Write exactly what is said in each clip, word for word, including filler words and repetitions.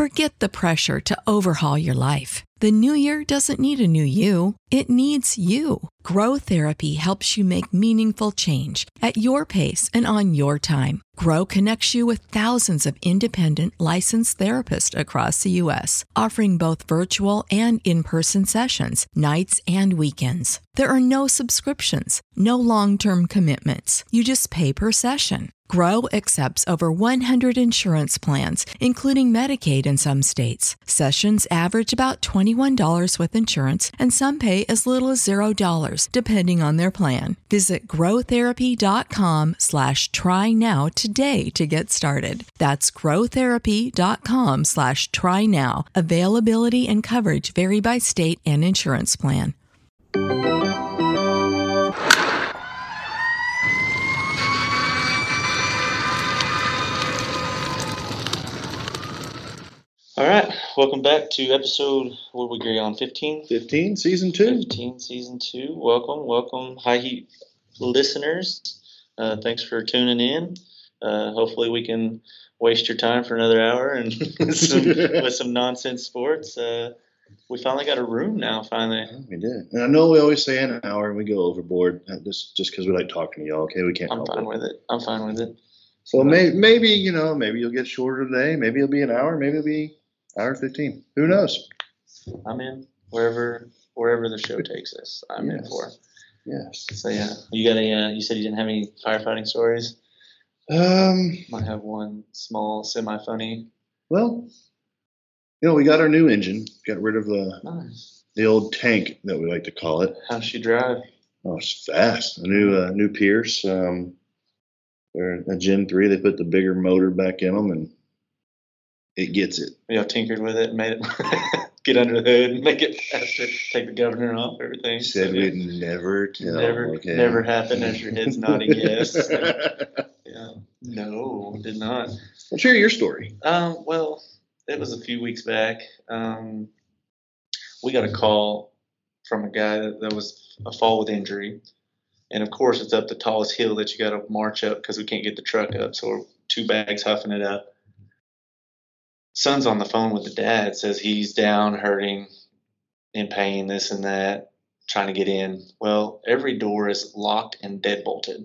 Forget the pressure to overhaul your life. The new year doesn't need a new you. It needs you. Grow Therapy helps you make meaningful change at your pace and on your time. Grow connects you with thousands of independent, licensed therapists across the U S, offering both virtual and in-person sessions, nights and weekends. There are no subscriptions, no long-term commitments. You just pay per session. Grow accepts over one hundred insurance plans, including Medicaid in some states. Sessions average about twenty-one dollars with insurance, and some pay as little as zero dollars, depending on their plan. Visit growtherapy.com slash try now today to get started. That's growtherapy.com slash try now. Availability and coverage vary by state and insurance plan. All right, welcome back to episode, what did we agree on, fifteen? fifteen, season two. fifteen, season two. Welcome, welcome, High Heat listeners. Uh, thanks for tuning in. Uh, hopefully we can waste your time for another hour and with, some, with some nonsense sports. Uh, we finally got a room now, finally. Yeah, we did. And I know we always say an hour and we go overboard, just just because we like talking to y'all, okay? We can't I'm help fine it. with it. I'm fine with it. So may, maybe, you know, maybe you'll get shorter today. Maybe it'll be an hour. Maybe it'll be hour fifteen. Who knows? I'm in wherever wherever the show takes us. I'm yes. in for. Yes. So yeah, you got a. Uh, you said you didn't have any firefighting stories. Um. Might have one small, semi-funny. Well, you know, we got our new engine. Got rid of the Nice. the old tank that we like to call it. How's she drive? Oh, it's fast. A new uh, new Pierce. Um, they're a Gen three. They put the bigger motor back in them, and it gets it. Y'all tinkered with it and made it get under the hood and make it faster. Take the governor off everything. Said so, we'd yeah. never tell. Never, okay? never happened as your head's nodding yes. Yeah. No, did not. Well, share your story. Um, well, it was a few weeks back. Um, we got a call from a guy that, that was a fall with injury. And, of course, it's up the tallest hill that you got to march up because we can't get the truck up. So we're two bags huffing it up. Son's on the phone with the dad, says he's down, hurting, in pain, this and that, trying to get in. Well, every door is locked and deadbolted.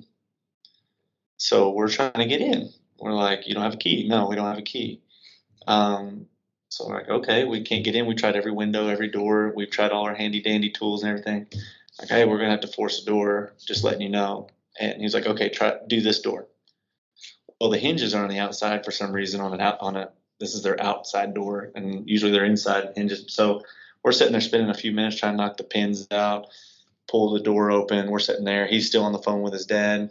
So we're trying to get in. We're like, you don't have a key. No, we don't have a key. Um, so we're like, okay, we can't get in. We tried every window, every door. We've tried all our handy dandy tools and everything. Like, hey, we're going to have to force a door, just letting you know. And he was like, okay, try do this door. Well, the hinges are on the outside for some reason on an out, on a, this is their outside door, and usually they're inside hinges. So we're sitting there spending a few minutes trying to knock the pins out, pull the door open. We're sitting there. He's still on the phone with his dad.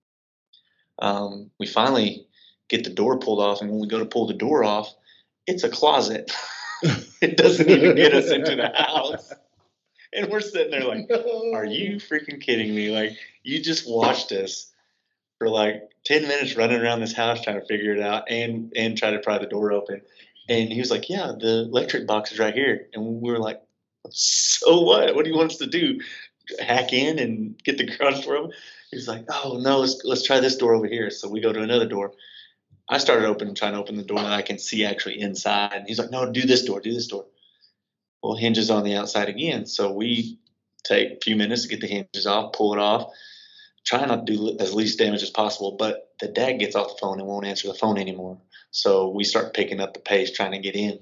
Um, we finally get the door pulled off, and when we go to pull the door off, it's a closet. It doesn't even get us into the house. And we're sitting there like, are you freaking kidding me? Like, you just watched us for like ten minutes running around this house trying to figure it out and and try to pry the door open. And he was like, yeah, the electric box is right here. And we were like, so what? What do you want us to do? Hack in and get the garage door open? He was like, oh, no, let's, let's try this door over here. So we go to another door. I started opening, trying to open the door that I can see actually inside. And he's like, no, do this door, do this door. Well, hinges on the outside again. So we take a few minutes to get the hinges off, pull it off, try not to do as least damage as possible. But the dad gets off the phone and won't answer the phone anymore. So we start picking up the pace, trying to get in.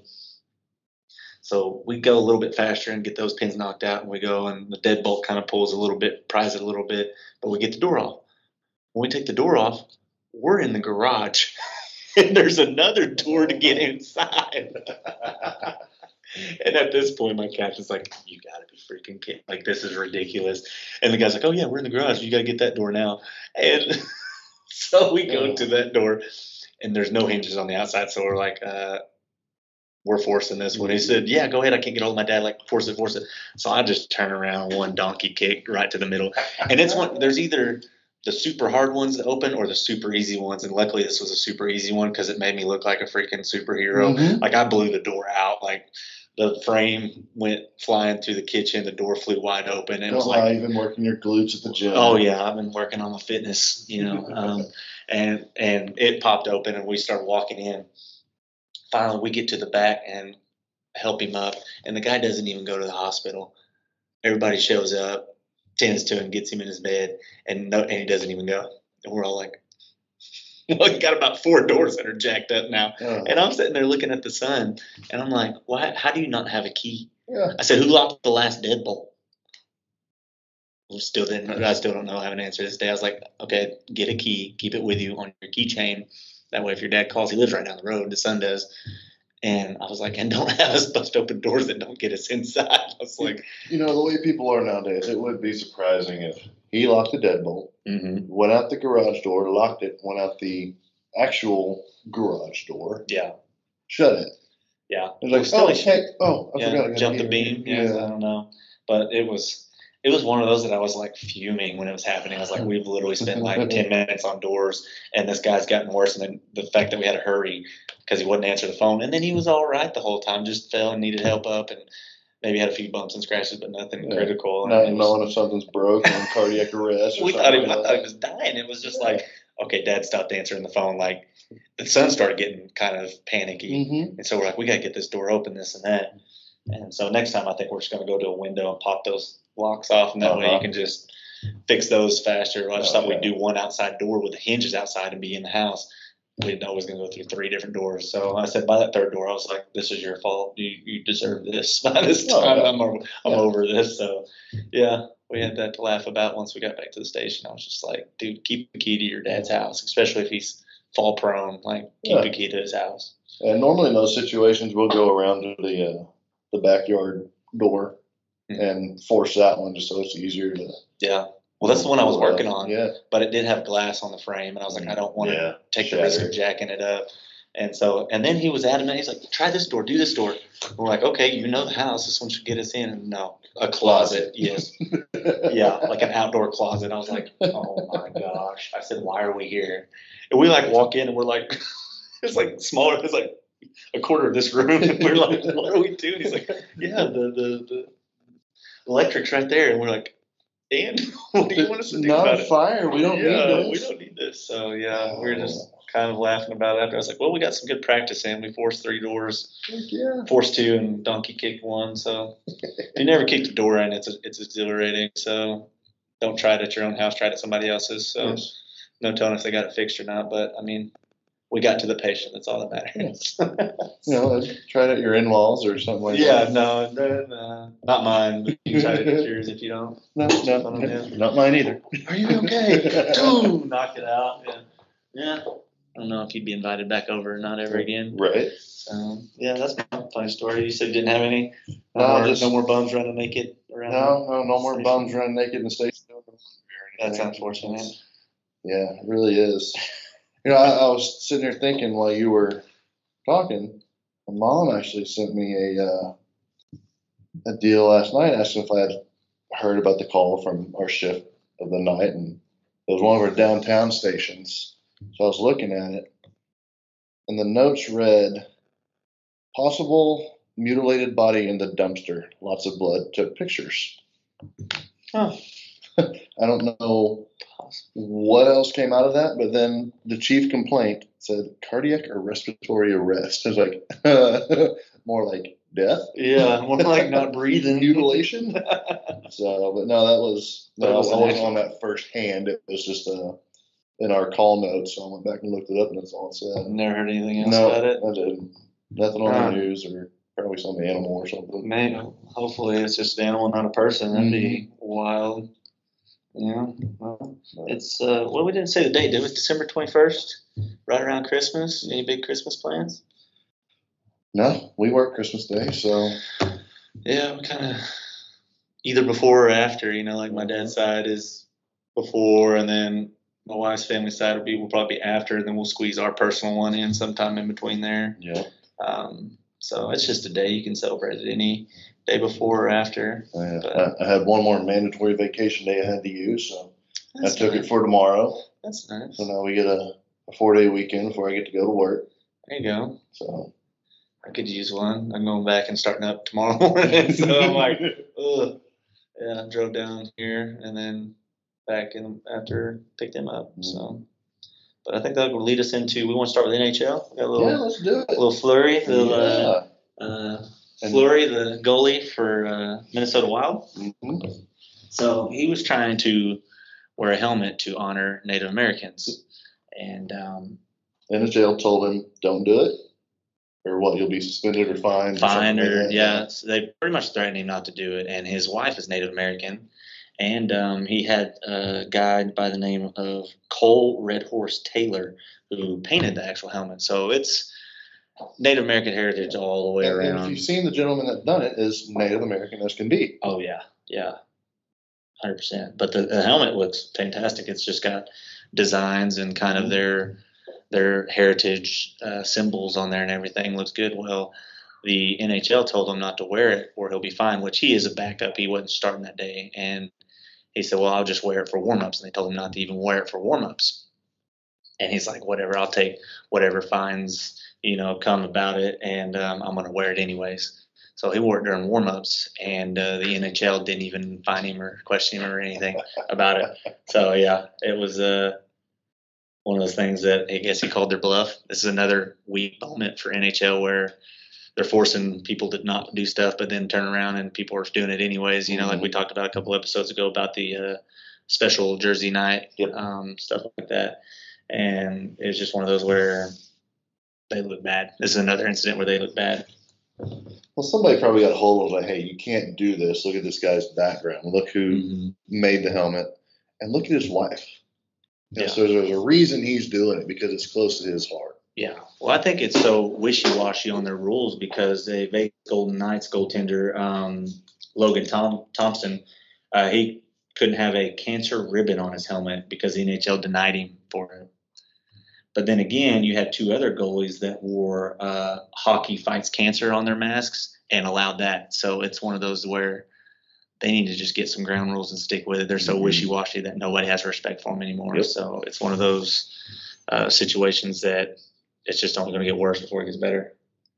So we go a little bit faster and get those pins knocked out. And we go, and the deadbolt kind of pulls a little bit, pries it a little bit, but we get the door off. When we take the door off, we're in the garage. And there's another door to get inside. And at this point, my captain's like, you got to be freaking kidding. Like, this is ridiculous. And the guy's like, oh, yeah, we're in the garage. You got to get that door now. And so we go to that door, and there's no hinges on the outside. So we're like, uh, we're forcing this one. He said, yeah, go ahead. I can't get hold of my dad. Like, force it, force it. So I just turn around, one donkey kick right to the middle. And it's one, there's either the super hard ones that open or the super easy ones. And luckily this was a super easy one because it made me look like a freaking superhero. Mm-hmm. Like, I blew the door out. Like, the frame went flying through the kitchen. The door flew wide open. And it was like, you've been working your glutes at the gym. Oh yeah, I've been working on my fitness, you know. um, and and it popped open, and we started walking in. finally we get to the back and help him up, and the guy doesn't even go to the hospital. Everybody shows up, tends to him, gets him in his bed, and no, and he doesn't even go. And we're all like, well, you got about four doors that are jacked up now. Oh. And I'm sitting there looking at the son, and I'm like, why? How do you not have a key? Yeah. I said, who locked the last deadbolt? We still didn't. I still don't know. I have an answer this day. I was like, okay, get a key, keep it with you on your keychain. That way, if your dad calls, he lives right down the road. The son does. And I was like, and don't have us bust open doors that don't get us inside. I was like, You know, the way people are nowadays, it would be surprising if he locked the deadbolt, mm-hmm. went out the garage door, locked it, went out the actual garage door, yeah, shut it. yeah. It was like, oh, hey, oh, I yeah, forgot I got jump the here. beam. Yeah, Yeah. I don't know, but it was it was one of those that I was like fuming when it was happening. I was like, we've literally spent like ten minutes on doors, and this guy's gotten worse. And then the fact that we had to hurry because he wouldn't answer the phone, and then he was all right the whole time, just fell and needed help up, and maybe had a few bumps and scratches, but nothing Yeah. critical. Not And it knowing was, if something's broke and cardiac arrest or we something thought he, like I that. thought he was dying. It was just like, okay, Dad stopped answering the phone. Like the son started getting kind of panicky. Mm-hmm. And so we're like, we got to get this door open, this and that. And so next time I think we're just going to go to a window and pop those locks off. And that way Uh-huh. you can just fix those faster. I just Oh, thought we'd yeah. do one outside door with the hinges outside and be in the house. We didn't know it was going to go through three different doors. So I said, by that third door, I was like, this is your fault. You you deserve this. By this Oh, time, yeah. I'm, over, I'm Yeah. over this. So, yeah, we had that to laugh about once we got back to the station. I was just like, dude, keep the key to your dad's house, especially if he's fall prone. Like, keep Yeah. the key to his house. And normally in those situations, we'll go around to the uh, the backyard door Mhm. and force that one just so it's easier to. Yeah. Well, that's the one I was pull it working up. on, Yeah. but it did have glass on the frame, and I was like, I don't want to Yeah. take the risk Shatter. of jacking it up. And so, and then he was adamant. He's like, try this door, do this door. And we're like, okay, you know the house. This one should get us in. And no, a closet. Yes. Yeah, like an outdoor closet. I was like, oh my gosh. I said, why are we here? And we like walk in and we're like, it's like smaller. It's like a quarter of this room. And we're like, what are we doing? He's like, yeah, the, the, the electric's right there. And we're like, and what do you want us to do Not about a it? fire. We don't yeah, need we this. don't need this. So yeah, we were just kind of laughing about it after. I was like, well, we got some good practice in. We forced three doors, Heck yeah. forced two, and donkey kicked one. So if you never kicked a door in, it's it's exhilarating. So don't try it at your own house. Try it at somebody else's. So Yes. no telling if they got it fixed or not. But I mean, we got to the patient. That's all that matters. You know, try it at your in-laws or something like yeah, that. no, no, no, not mine. But you can try it at yours if you don't. No, no, Oh, yeah. not mine either. Are you okay? Boom, knock it out. Yeah. Yeah. I don't know if you'd be invited back over or not ever again. Right. So yeah, that's my funny story. You said you didn't have any. No, No, more, just- no more bums running naked around. No, no, no more Station. bums running naked in the station. That's unfortunate. Yeah, it really is. You know, I, I was sitting here thinking while you were talking, my mom actually sent me a uh, a deal last night asking if I had heard about the call from our shift of the night, and it was one of our downtown stations. So I was looking at it, and the notes read, possible mutilated body in the dumpster, lots of blood, took pictures. Huh. I don't know what else came out of that, but then the chief complaint said cardiac or respiratory arrest. I was like, more like death, Yeah, more like not breathing. mutilation. So, but no, that was But no, it was I an wasn't actual- on that first hand. It was just uh, in our call notes. So I went back and looked it up, and that's all it said. Never heard anything else No, about it. I didn't. Nothing on Huh. the news or probably some animal or something. Man, hopefully it's just an animal, not a person. That'd be Mm-hmm. wild. Yeah. Well, it's uh, well, we didn't say the date. It was December twenty-first, right around Christmas. Any big Christmas plans? No, we work Christmas Day, so Yeah, we kind of either before or after. You know, like my dad's side is before, and then my wife's family side will be will probably be after. And then we'll squeeze our personal one in sometime in between there. yeah. Um, so it's just a day you can celebrate it any day before or after. I, But- I, I had one more mandatory vacation day I had to use, so That's I took nice. it for tomorrow. That's nice. So now we get a, a four day weekend before I get to go to work. There you go. So I could use one. I'm going back and starting up tomorrow morning. So I'm like, ugh. Yeah, I drove down here and then back in after picked him up. So, But I think that will lead us into. We want to start with N H L. We got a little, Yeah, let's do it. A little Fleury, the Yeah. uh, uh, Fleury, the goalie for uh, Minnesota Wild. Mm-hmm. So he was trying to wear a helmet to honor Native Americans, and um, N H L told him, "Don't do it, or what? You'll be suspended or fined." Fined, or, or like yeah, yeah. So they pretty much threatened him not to do it. And his wife is Native American, and um, he had a guy by the name of Cole Red Horse Taylor who painted the actual helmet. So it's Native American heritage all the way and, around. And if you've seen the gentleman that done it, is Native American as can be. Oh yeah, yeah, one hundred percent. But the, the helmet looks fantastic. It's just got designs and kind of their their heritage uh, symbols on there, and everything looks good. Well, the N H L told him not to wear it or he'll be fine, which he is a backup. He wasn't starting that day. And he said, well, I'll just wear it for warm-ups. And they told him not to even wear it for warm-ups. And he's like, whatever, I'll take whatever fines, you know, come about it, and um, I'm going to wear it anyways. So he wore it during warm-ups, and uh, the N H L didn't even fine him or question him or anything about it. So, yeah, it was uh, one of those things that I guess he called their bluff. This is another weak moment for N H L where they're forcing people to not do stuff, but then turn around and people are doing it anyways. You know, mm-hmm. like we talked about a couple episodes ago about the uh, special jersey night, yep. um, stuff like that. And it's just one of those where they look bad. This is another incident where they look bad. Well, somebody probably got a hold of it, like, hey, you can't do this. Look at this guy's background. Look who mm-hmm. made the helmet. And look at his wife. And yeah. So there's a reason he's doing it, because it's close to his heart. Yeah. Well, I think it's so wishy-washy on their rules because the Vegas Golden Knights goaltender, um, Logan Tom- Thompson, uh, he couldn't have a cancer ribbon on his helmet because the N H L denied him for it. But then again, you had two other goalies that wore uh, hockey fights cancer on their masks and allowed that. So it's one of those where they need to just get some ground rules and stick with it. They're so mm-hmm. wishy-washy that nobody has respect for them anymore. Yep. So it's one of those uh, situations that it's just only going to get worse before it gets better.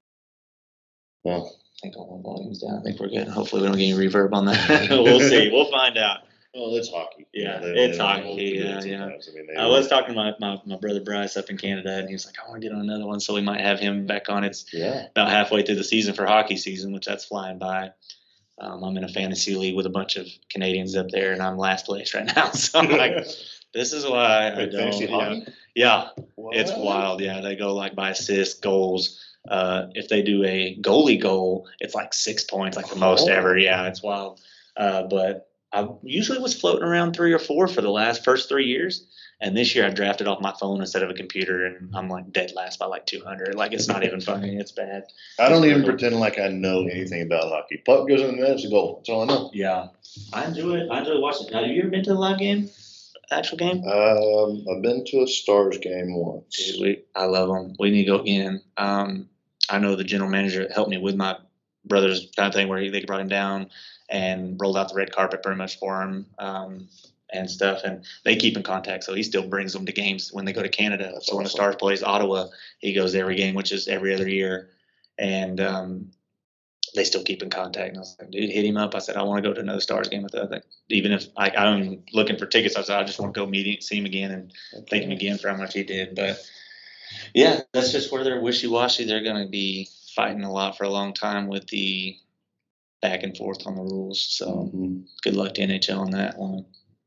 Well, I think all my volume's down. I think we're good. Hopefully we don't get any reverb on that. We'll see. We'll find out. Well, it's hockey. Yeah, they, it's they hockey. Yeah, yeah. I, mean, I was talking to my, my, my brother Bryce up in Canada, and he was like, I want to get on another one, so we might have him back on. It's yeah. about halfway through the season for hockey season, which that's flying by. Um, I'm in a fantasy league with a bunch of Canadians up there, and I'm last place right now. So I'm like, this is why I don't. Yeah, yeah. It's wild. Yeah, they go like by assists, goals. Uh, if they do a goalie goal, it's like six points, like the most ever. Yeah, it's wild. Uh, but I usually was floating around three or four for the last first three years. And this year I drafted off my phone instead of a computer, and I'm like dead last by like two hundred. Like, it's not even funny. It's bad. I don't it's even brutal. pretend like I know anything about hockey. Puck goes in the net, it's a goal. That's all I know. Yeah. I enjoy it. I enjoy watching it. Now, have you ever been to a live game? Actual game? Um, I've been to a Stars game once. Dude, we, I love them. We need to go again. Um, I know the general manager that helped me with my brother's kind of thing where he, they brought him down and rolled out the red carpet pretty much for him. Um, and stuff, and they keep in contact, so he still brings them to games when they go to Canada. That's so awesome. When the Stars plays Ottawa, he goes every game, which is every other year, and um, they still keep in contact. And I was like, dude, hit him up. I said, I want to go to another Stars game with that. Even if I, I'm looking for tickets, I said, I just want to go meet him, see him again, and okay. thank him again for how much he did. But yeah, that's just where they're wishy-washy. They're going to be fighting a lot for a long time with the back and forth on the rules. So mm-hmm. good luck to N H L on that one.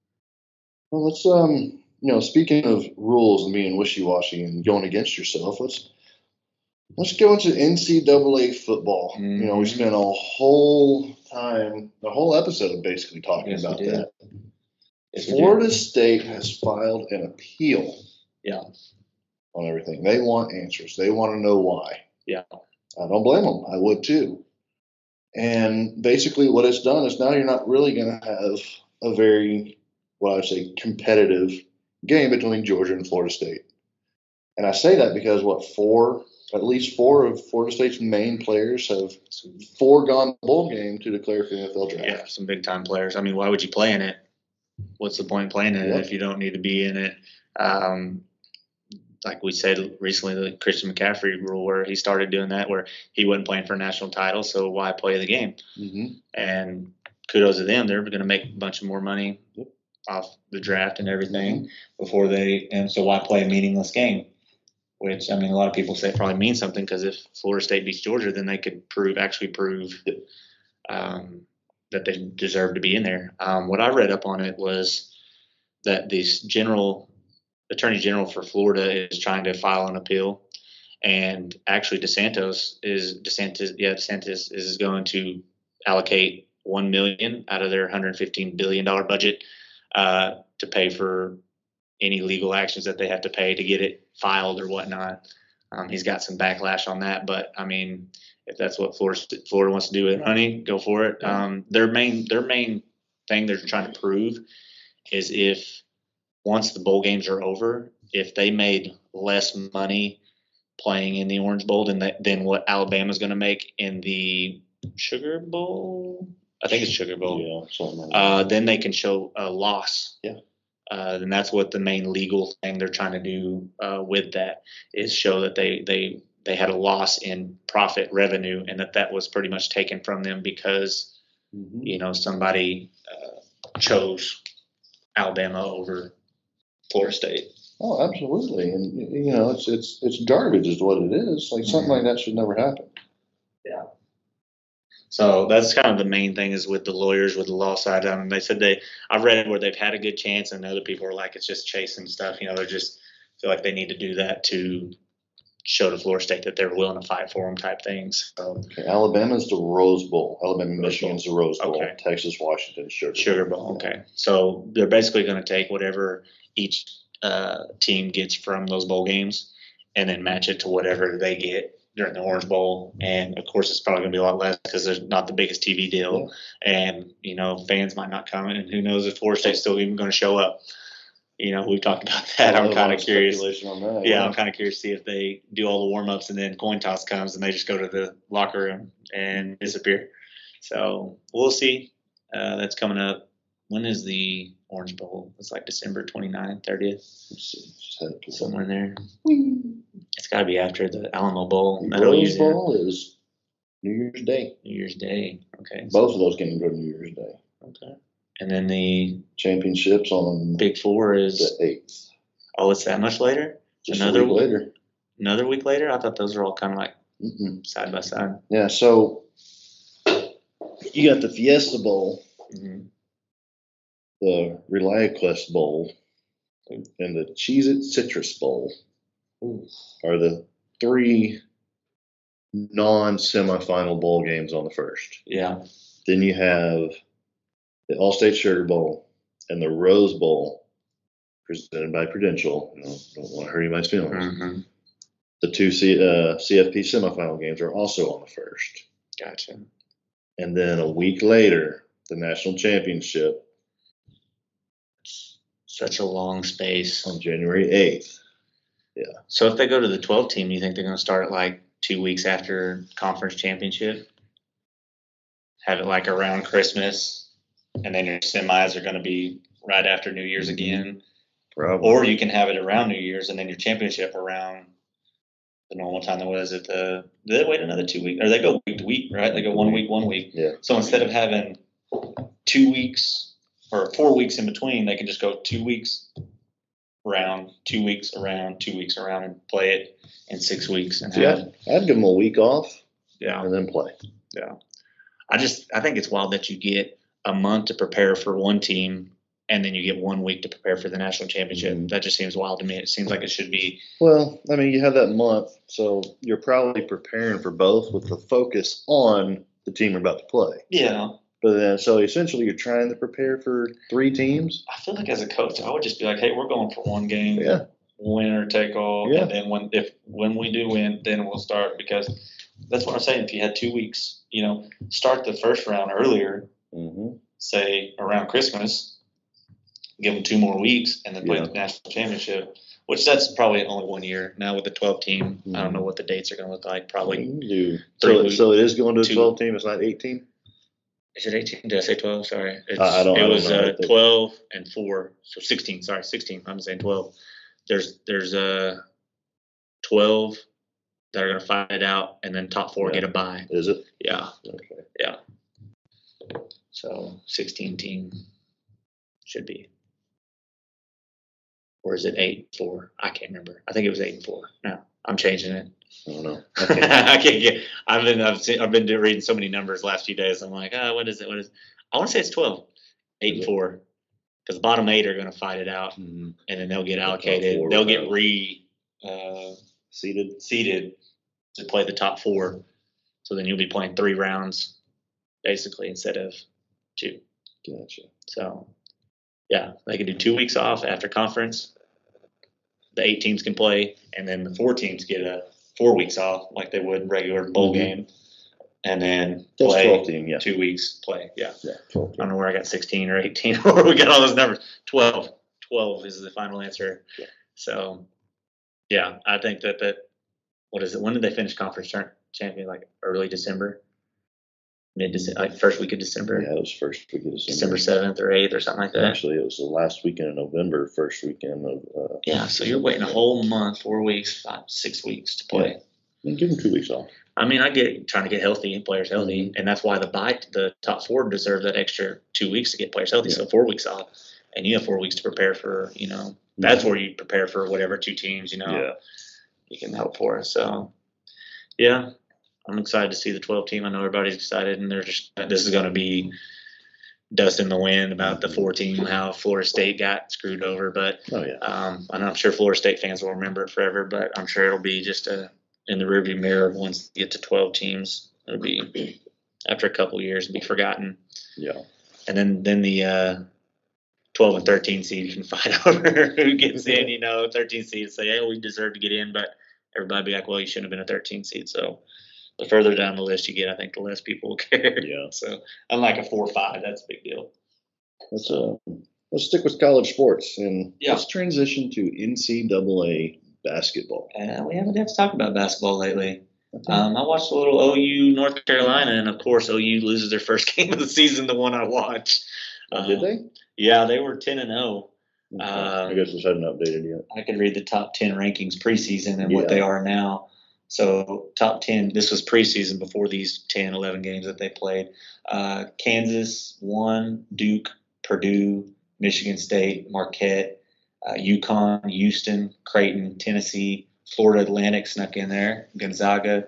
Well, let's, um, you know, speaking of rules and being wishy-washy and going against yourself, let's let's go into N C double A football. Mm-hmm. You know, we spent a whole time, the whole episode basically talking yes, about that. Yes, Florida State has filed an appeal yeah. on everything. They want answers. They want to know why. Yeah. I don't blame them. I would too. And basically what it's done is now you're not really going to have a very what I would say competitive game between Georgia and Florida State. And I say that because what four, at least four of Florida State's main players have foregone the bowl game to declare for the N F L draft. Yeah, some big time players. I mean, why would you play in it? What's the point in playing in yep. it if you don't need to be in it? Um, like we said recently, the Christian McCaffrey rule where he started doing that, where he wasn't playing for a national title, so why play the game? Mm-hmm. And kudos to them. They're going to make a bunch of more money. Yep. off the draft and everything before they, and so why play a meaningless game? Which, I mean, a lot of people say probably means something because if Florida State beats Georgia, then they could prove, actually prove um, that they deserve to be in there. Um, what I read up on it was that this general, Attorney General for Florida is trying to file an appeal. And actually DeSantis is, DeSantis, yeah, DeSantis is going to allocate one million dollars out of their one hundred fifteen billion dollars budget uh, to pay for any legal actions that they have to pay to get it filed or whatnot. Um, he's got some backlash on that, but I mean, if that's what Florida, Florida wants to do with money, go for it. Um, their main their main thing they're trying to prove is if once the bowl games are over, if they made less money playing in the Orange Bowl than that, than what Alabama's going to make in the Sugar Bowl, I think it's Sugar Bowl. Yeah, something like that. Uh, then they can show a loss. Yeah. Uh, and that's what the main legal thing they're trying to do uh, with that is show that they, they they had a loss in profit revenue and that that was pretty much taken from them because Mm-hmm. you know somebody uh, chose Alabama over Florida State. Oh, absolutely, and y- you know it's it's it's garbage, is what it is. Like something like that should never happen. Yeah. So that's kind of the main thing is with the lawyers, with the law side. I mean, they said they, I've read it where they've had a good chance and other people are like, it's just chasing stuff. You know, they're just feel like they need to do that to show to Florida State that they're willing to fight for them type things. So Okay, Alabama's the Rose Bowl. Alabama, Rose Michigan's the Rose Bowl. Okay. Texas, Washington, Sugar. Sugar Bowl. Okay. So they're basically going to take whatever each uh, team gets from those bowl games and then match it to whatever they get during the Orange Bowl. And of course, it's probably going to be a lot less because there's not the biggest T V deal. Yeah. And, you know, fans might not come in. And who knows if Florida State's still even going to show up. You know, we've talked about that. I'm kind of curious. On that, yeah, yeah, I'm kind of curious to see if they do all the warm ups and then coin toss comes and they just go to the locker room and disappear. So we'll see. Uh, that's coming up. When is the Orange Bowl? It's like December twenty-ninth, thirtieth, Let's see, just had it pulled somewhere up. in there. It's got to be after the Alamo Bowl. The That'll Rose use it. Bowl is New Year's Day. New Year's Day. Okay. Both of those games go to New Year's Day. Okay. And then the Championships on Big Four is the eighth. oh, it's that much later. Just Another a week later. Another week later. I thought those were all kind of like Mm-mm. side by side. Yeah, so you got the Fiesta Bowl, Mm-hmm. the ReliaQuest Bowl, and the Cheez-It Citrus Bowl are the three non-semifinal bowl games on the first. Yeah. Then you have the All-State Sugar Bowl and the Rose Bowl, presented by Prudential. You know, don't want to hurt anybody's feelings. Mm-hmm. The two C, uh, C F P semifinal games are also on the first. Gotcha. And then a week later, the national championship Such a long space. on January eighth. So if they go to the twelve team, you think they're going to start it like two weeks after conference championship? Have it like around Christmas, and then your semis are going to be right after New Year's again. Probably. Or you can have it around New Year's and then your championship around the normal time. That was it. The do they wait another two weeks, or they go week to week, right? They go one week, one week. Yeah. So instead of having two weeks or four weeks in between, they can just go two weeks around, two weeks around, two weeks around, and play it in six weeks. And have, Yeah, I'd give them a week off yeah, and then play. yeah. I just I think it's wild that you get a month to prepare for one team, and then you get one week to prepare for the national championship. Mhm. That just seems wild to me. It seems like it should be. Well, I mean, you have that month, so you're probably preparing for both with the focus on the team you're about to play. Yeah. But then, so essentially, you're trying to prepare for three teams. I feel like as a coach, I would just be like, hey, we're going for one game. Yeah. Win or take all. Yeah. And then when if when we do win, then we'll start, because that's what I'm saying. If you had two weeks, you know, start the first round earlier, Mm-hmm. say around Christmas, give them two more weeks, and then play Yeah. the national championship, which that's probably only one year. Now with the twelve team, I don't know what the dates are going to look like. Probably. Do. Three So, weeks. so it is going to a Two. twelve team. It's not eighteen. Is it eighteen? Did I say twelve? Sorry. It's, I- I don't- it I don't was know. uh, twelve and four. So sixteen. Sorry, sixteen. I'm saying twelve. There's there's uh, twelve that are going to fight it out, and then top four Yeah. get a bye. Is it? Yeah. Okay. Yeah. So sixteen team should be. or is it eight and four? I can't remember. I think it was eight and four. No, I'm changing it. I don't know. I can't, I can't get. I've been I've, seen, I've been reading so many numbers the last few days. I'm like, oh, what is it? What is? It? I want to say it's twelve. Eight and four, because the bottom eight are going to fight it out, Mm-hmm. and then they'll get The top allocated. four They'll will get have- re uh, Seated. seeded to play the top four. So then you'll be playing three rounds, basically, instead of two. Gotcha. So, yeah, they can do two weeks off after conference. The eight teams can play, and then the four teams get a four weeks off, like they would regular bowl Mhm. game, and then That's play twelve team, yeah. two weeks play. Yeah, Yeah, twelve I team. don't know where I got sixteen or eighteen, or we got all those numbers. Twelve. Twelve is the final answer. Yeah. So, yeah, I think that that. What is it? When did they finish conference turn- champion? Like early December, mid December, like first week of December, Yeah, it was first week of December. December seventh or eighth or something like that. Actually, it was the last weekend of November, first weekend of. Uh, Yeah, so you're waiting a whole month, four weeks, five, six weeks to play. and give them two weeks off. I mean, I get trying to get healthy and players healthy, Mm-hmm. and that's why the bye, the top four deserve that extra two weeks to get players healthy. Yeah. So four weeks off, and you have four weeks to prepare for. You know, that's where you prepare for whatever two teams. You know, Yeah. you can help for. So, yeah, I'm excited to see the twelve team. I know everybody's excited, and they're just this is going to be dust in the wind about the four team, how Florida State got screwed over. But Oh yeah. um, and I'm sure Florida State fans will remember it forever. But I'm sure it'll be just a in the rearview mirror once you get to twelve teams. It'll be after a couple of years, it'll be forgotten. Yeah. And then then the uh, twelve and thirteen seed can fight over who gets in. You know, thirteen seed say, hey, we deserve to get in, but everybody be like, well, you shouldn't have been a thirteen seed. So the further down the list you get, I think the less people will care. Yeah. So unlike a four or five, that's a big deal. Let's uh let's stick with college sports and Yeah. let's transition to N C double A basketball. Uh, we haven't had to talk about basketball lately. Um, I watched a little O U North Carolina, and of course O U loses their first game of the season. The one I watched. Oh, did Um, they? Yeah, they were ten and zero. Okay. um, I guess this hadn't updated yet. I could read the top ten rankings preseason and what Yeah. they are now. So top ten, this was preseason before these ten, eleven games that they played. Uh, Kansas, one, Duke, Purdue, Michigan State, Marquette, uh, UConn, Houston, Creighton, Tennessee, Florida Atlantic snuck in there, Gonzaga.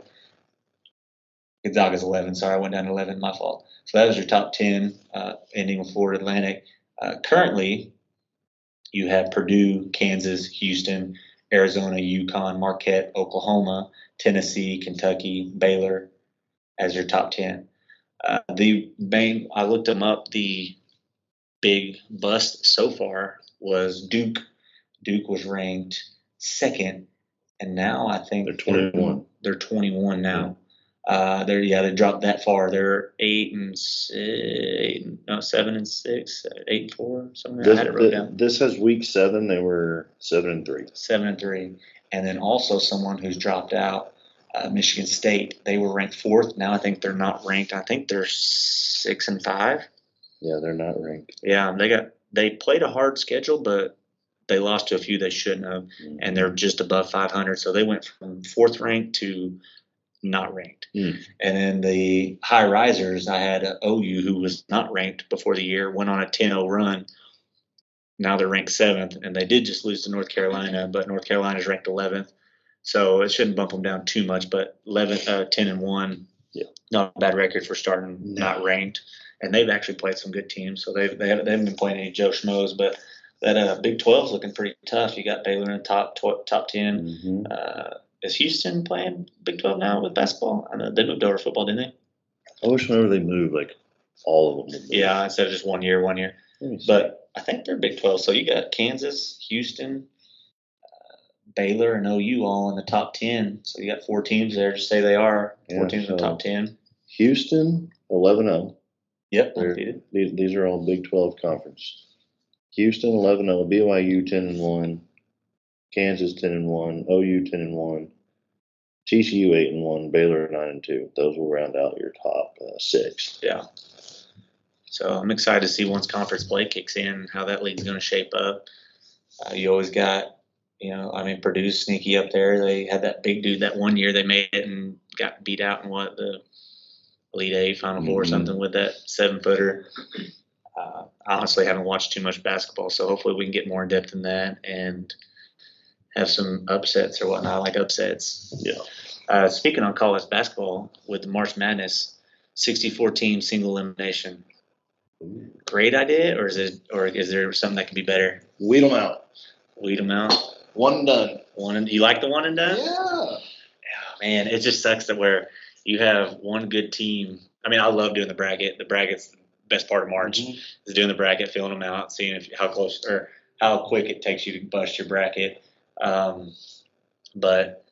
Gonzaga's eleven, sorry, I went down to eleven, my fault. So that was your top ten, uh, ending with Florida Atlantic. Uh, currently, you have Purdue, Kansas, Houston, Arizona, UConn, Marquette, Oklahoma, Tennessee, Kentucky, Baylor as your top ten. Uh, the main, I looked them up. The big bust so far was Duke. Duke was ranked second, and now I think They're twenty-one. They're twenty-one now. Uh, they're yeah, they dropped that far. They're eight and six, eight, no, seven and six, eight and four, something. This, I had it wrote down. this has week seven. They were seven and three. Seven and three, and then also someone who's dropped out, uh, Michigan State. They were ranked fourth. Now I think they're not ranked. I think they're six and five. Yeah, they're not ranked. Yeah, they got they played a hard schedule, but they lost to a few they shouldn't have, Mm. and they're just above five hundred. So they went from fourth ranked to not ranked. Mm. And then the high risers, I had uh, O U, who was not ranked before the year, went on a ten oh run. Now they're ranked seventh, and they did just lose to North Carolina, but North Carolina's ranked eleventh. So it shouldn't bump them down too much, but eleven, uh, ten and one, Yeah. not a bad record for starting not ranked. And they've actually played some good teams. So they've, they haven't, they haven't been playing any Joe Schmoes, but that uh, Big twelve is looking pretty tough. You got Baylor in the top tw- top ten. Mm-hmm. Uh, is Houston playing Big twelve now with basketball? I know they moved over to football, didn't they? I wish whenever they move, like all of them. would move. Yeah, instead of just one year, one year. Let me see. But I think they're Big twelve. So you got Kansas, Houston, uh, Baylor, and O U all in the top ten. So you got four teams there. Just say they are four Yeah, teams in the so- top ten. Houston eleven oh. Yep, They're- undefeated. These these are all Big twelve conference. Houston eleven oh, B Y U ten and one, Kansas ten and one, O U ten and one, T C U eight and one, Baylor nine and two. Those will round out your top uh, six. Yeah. So I'm excited to see once conference play kicks in how that league's going to shape up. Uh, you always got, you know, I mean, Purdue's sneaky up there. They had that big dude that one year they made it and got beat out in what, the Elite Eight, Final Four or Mhm. something with that seven footer. Uh, I honestly haven't watched too much basketball, so hopefully we can get more in depth in that and have some upsets or whatnot. I like upsets. Yeah. Uh, speaking on college basketball with the March Madness, sixty-four team single elimination. Great idea, or is it, or is there something that could be better? Weed them out. Weed them out. One and done. One and you like the one and done? Yeah. Oh, man, it just sucks that where you have one good team. I mean, I love doing the bracket. The bracket's the best part of March Mhm. is doing the bracket, filling them out, seeing if how close or how quick it takes you to bust your bracket. Um, but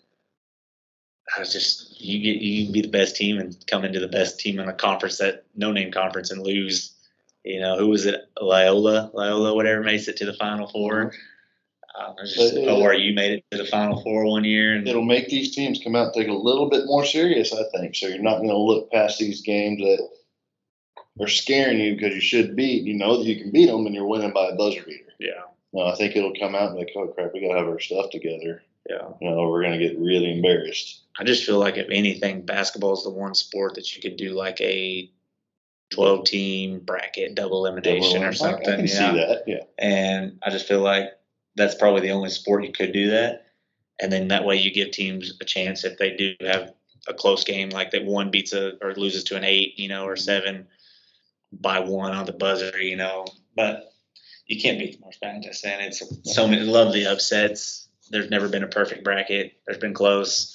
I was just you get you can be the best team and come into the best team in a conference, that no name conference, and lose. You know, who was it? Loyola, Loyola, whatever, makes it to the Final Four. Um, it was just, But, uh, or you made it to the Final Four one year, and It'll make these teams come out and take it a little bit more serious, I think. So you're not going to look past these games that are scaring you because you should beat. You know that you can beat them, and you're winning by a buzzer beater. yeah, No, I think it'll come out and be like, oh crap, we got to have our stuff together. yeah. You know, we're going to get really embarrassed. I just feel like if anything, basketball is the one sport that you could do like a twelve team bracket double elimination Well, or something. I, I can yeah. see that. Yeah. And I just feel like that's probably the only sport you could do that. And then that way you give teams a chance if they do have a close game, like that one beats a or loses to an eight, you know, or seven by one on the buzzer, you know. But you can't beat March Madness, and it's so many. Love the upsets. There's never been a perfect bracket. There's been close.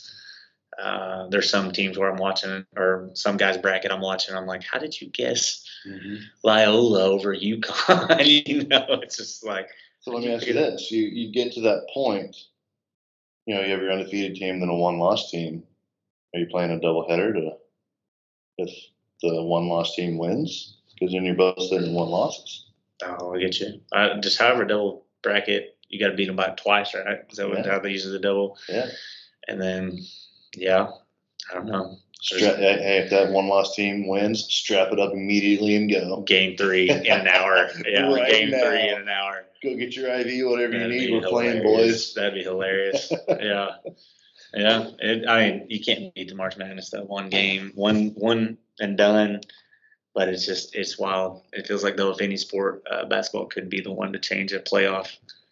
Uh, there's some teams where I'm watching, or some guy's bracket I'm watching. I'm like, how did you guess Mm-hmm. Loyola over UConn? you know, it's just like. So let me ask you this: you you get to that point, you know, you have your undefeated team, then a one-loss team. Are you playing a doubleheader to if the one-loss team wins? Because then you're both sitting in one losses. Oh, I get you. Uh, just however double bracket, you got to beat them by twice, right? Is that what Yeah. how they use the double? Yeah. And then, yeah, I don't know. Stra- hey, if that one-loss team wins, strap it up immediately and go. Game three in an hour. Yeah, Right game now. three in an hour. Go get your I V, whatever That'd you need. be We're playing, hilarious. boys. That'd be hilarious. yeah, yeah. It, I mean, you can't beat the March Madness though. One game, one one and done. But it's just it's wild. It feels like though if any sport, uh, basketball could be the one to change a playoff.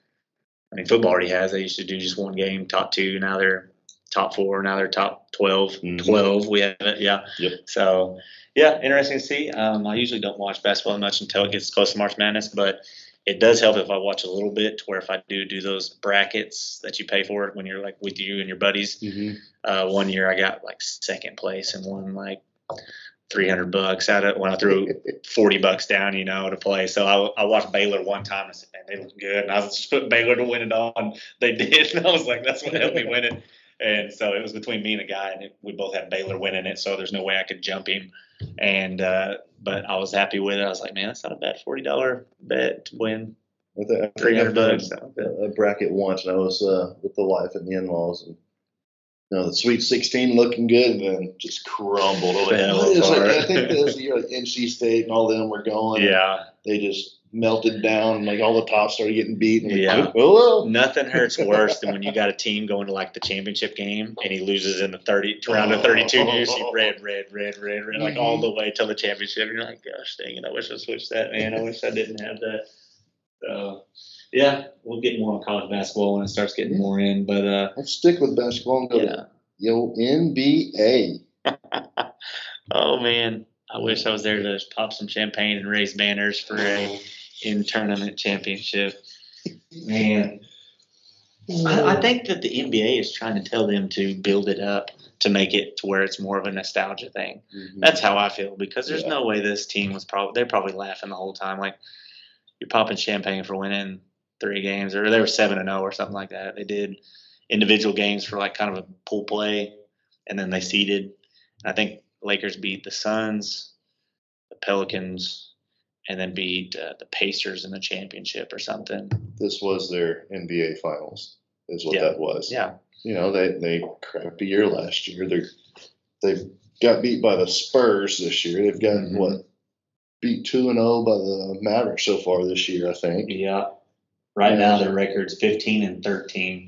I mean, football already has. They used to do just one game, top two. Now they're top four. Now they're top twelve. Mhm. twelve. We have it. Yeah. Yep. So, yeah, interesting to see. Um, I usually don't watch basketball much until it gets close to March Madness, but it does help if I watch a little bit to where if I do do those brackets that you pay for when you're like with you and your buddies. Mm-hmm. Uh, one year I got like second place and won like three hundred bucks out of when I threw forty bucks down, you know, to play. So I, I watched Baylor one time and I said, man, they look good. And I was just putting Baylor to win it all. And they did. And I was like, that's what helped me win it. And so it was between me and a guy, and it, we both had Baylor winning it. So there's no way I could jump him. And, uh, but I was happy with it. I was like, man, that's not a bad forty dollars bet to win I think, I think three hundred I've bucks. done So, a bracket once, and I was uh, with the wife and the in-laws, and you know the Sweet sixteen looking good, and then just crumbled. Like, Fell what is It's like, it? I think this year, like N C State and all them were going. yeah. They just melted down, and like all the tops started getting beat. And Yeah. Like, oh, well. Nothing hurts worse than when you got a team going to like the championship game and he loses in the thirty round of thirty-two. And you see red, red, red, red, red, like all the way till the championship. And you're like, gosh dang it, I wish I switched that, man. I wish I didn't have that. So, yeah, we'll get more on college basketball when it starts getting more in. But, uh, Let's stick with basketball and go yeah. to yo N B A. Oh, man. I wish I was there to pop some champagne and raise banners for a in tournament championship. Man. I, I think that the N B A is trying to tell them to build it up to make it to where it's more of a nostalgia thing. Mm-hmm. That's how I feel because there's Yeah. no way this team was probably they're probably laughing the whole time. Like you're popping champagne for winning three games, or they were seven and zero or something like that. They did individual games for like kind of a pool play, and then they seeded. And I think Lakers beat the Suns, the Pelicans, and then beat uh, the Pacers in the championship or something. This was their N B A finals, is what Yeah. that was. Yeah, You know, they they crappy year last year. They they got beat by the Spurs this year. They've got Mhm. what beat two and zero by the Mavericks so far this year, I think. yeah. Right now their record's fifteen and thirteen.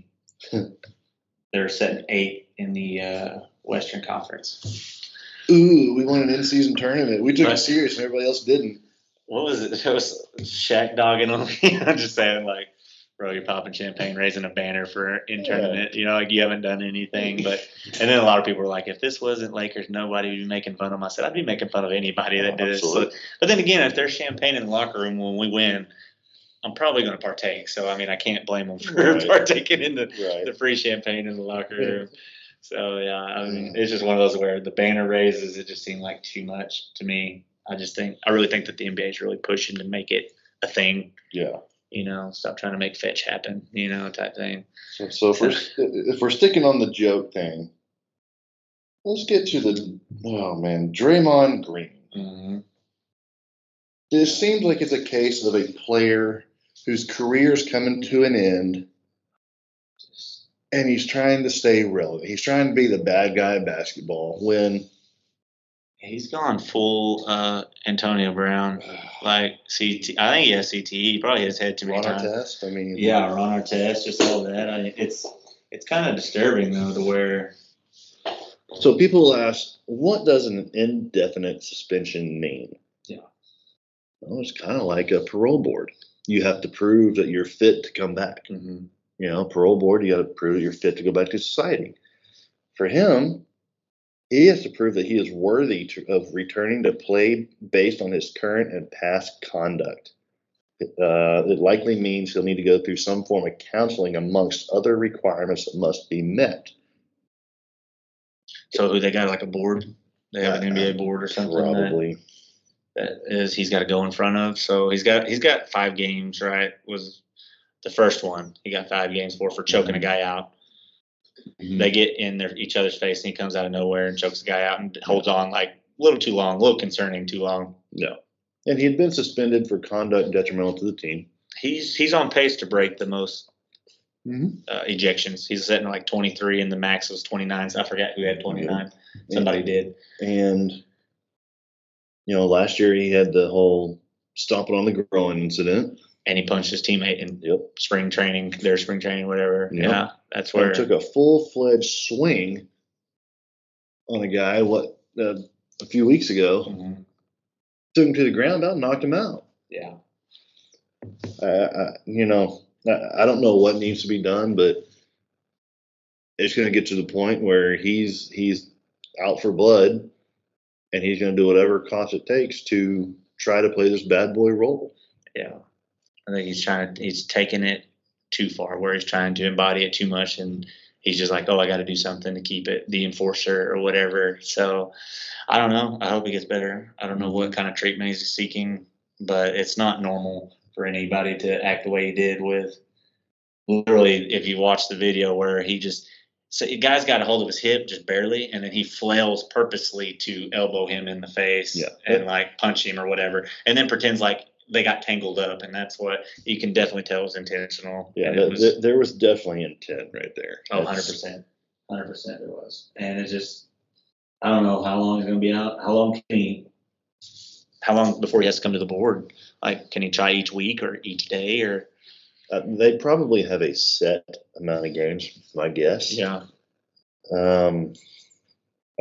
They're setting eighth in the uh, Western Conference. Ooh, we won an in-season tournament. We took Right. it serious, and everybody else didn't. what was it? It was Shaq dogging on me. I'm just saying, like, bro, you're popping champagne, raising a banner for intern Yeah. it. You know, like you haven't done anything. But and then a lot of people were like, if this wasn't Lakers, nobody would be making fun of them. I said, I'd be making fun of anybody that Oh, did this. So, absolutely. but then again, if there's champagne in the locker room when we win, I'm probably going to partake. So I mean, I can't blame them for Right. partaking in the Right. the free champagne in the locker room. So yeah, I mean, Yeah. it's just one of those where the banner raises, it just seemed like too much to me. I just think I really think that the N B A is really pushing to make it a thing. Yeah. You know, stop trying to make fetch happen. You know, type thing. So, so if we're if we're sticking on the joke thing, let's get to the oh man, Draymond Green. Mm-hmm. This seems like it's a case of a player whose career is coming to an end, and he's trying to stay relevant. He's trying to be the bad guy in basketball when He's gone full uh, Antonio Brown, like C T. I think he has C T E. He probably his head too many Ron times. Artest. I mean, Yeah, Ron Artest, just all that. I mean, it's it's kind of disturbing though, to where So people ask, what does an indefinite suspension mean? Yeah. Well, it's kind of like a parole board. You have to prove that you're fit to come back. mm-hmm. You know, parole board, you got to prove that you're fit to go back to society. For him, he has to prove that he is worthy to, of returning to play based on his current and past conduct. Uh, it likely means he'll need to go through some form of counseling amongst other requirements that must be met. So who they got like a board? They have an N B A board or something. that- Probably. that is he's got to go in front of. So he's got he's got five games, right? Was the first one he got five games for for choking a guy out. Mhm. They get in their each other's face, and he comes out of nowhere and chokes the guy out and holds on like a little too long, a little concerning too long. No. And he had been suspended for conduct detrimental to the team. He's he's on pace to break the most Mhm. uh, ejections. He's sitting at like twenty-three, and the max was twenty-nine. So I forgot who had twenty-nine. Somebody did. And, you know, last year he had the whole stomping on the groin incident. And he punched his teammate in Yep. spring training, their spring training, whatever. Yep. Yeah, that's Where where. took a full fledged swing on a guy, what, uh, a few weeks ago, Mhm. took him to the ground, about knocked him out. Yeah. I, I, you know, I, I don't know what needs to be done, but it's going to get to the point where he's he's out for blood, and he's going to do whatever cost it takes to try to play this bad boy role. Yeah. I think he's trying to, he's taking it too far where he's trying to embody it too much. And he's just like, oh, I got to do something to keep it the enforcer or whatever. So I don't know. I hope he gets better. I don't know what kind of treatment he's seeking, but it's not normal for anybody to act the way he did with literally, if you watch the video where he just, so the guy's got a hold of his hip just barely, and then he flails purposely to elbow him in the face Yeah. and like punch him or whatever, and then pretends like they got tangled up, and that's what you can definitely tell was intentional. Yeah, And th- it was, th- there was definitely intent right there. oh, one hundred percent. one hundred percent there was. And it just, I don't know how long he's going to be out. How long can he, how long before he has to come to the board? Like, can he try each week or each day or? Uh, they probably have a set amount of games, my guess. Yeah. Um, uh,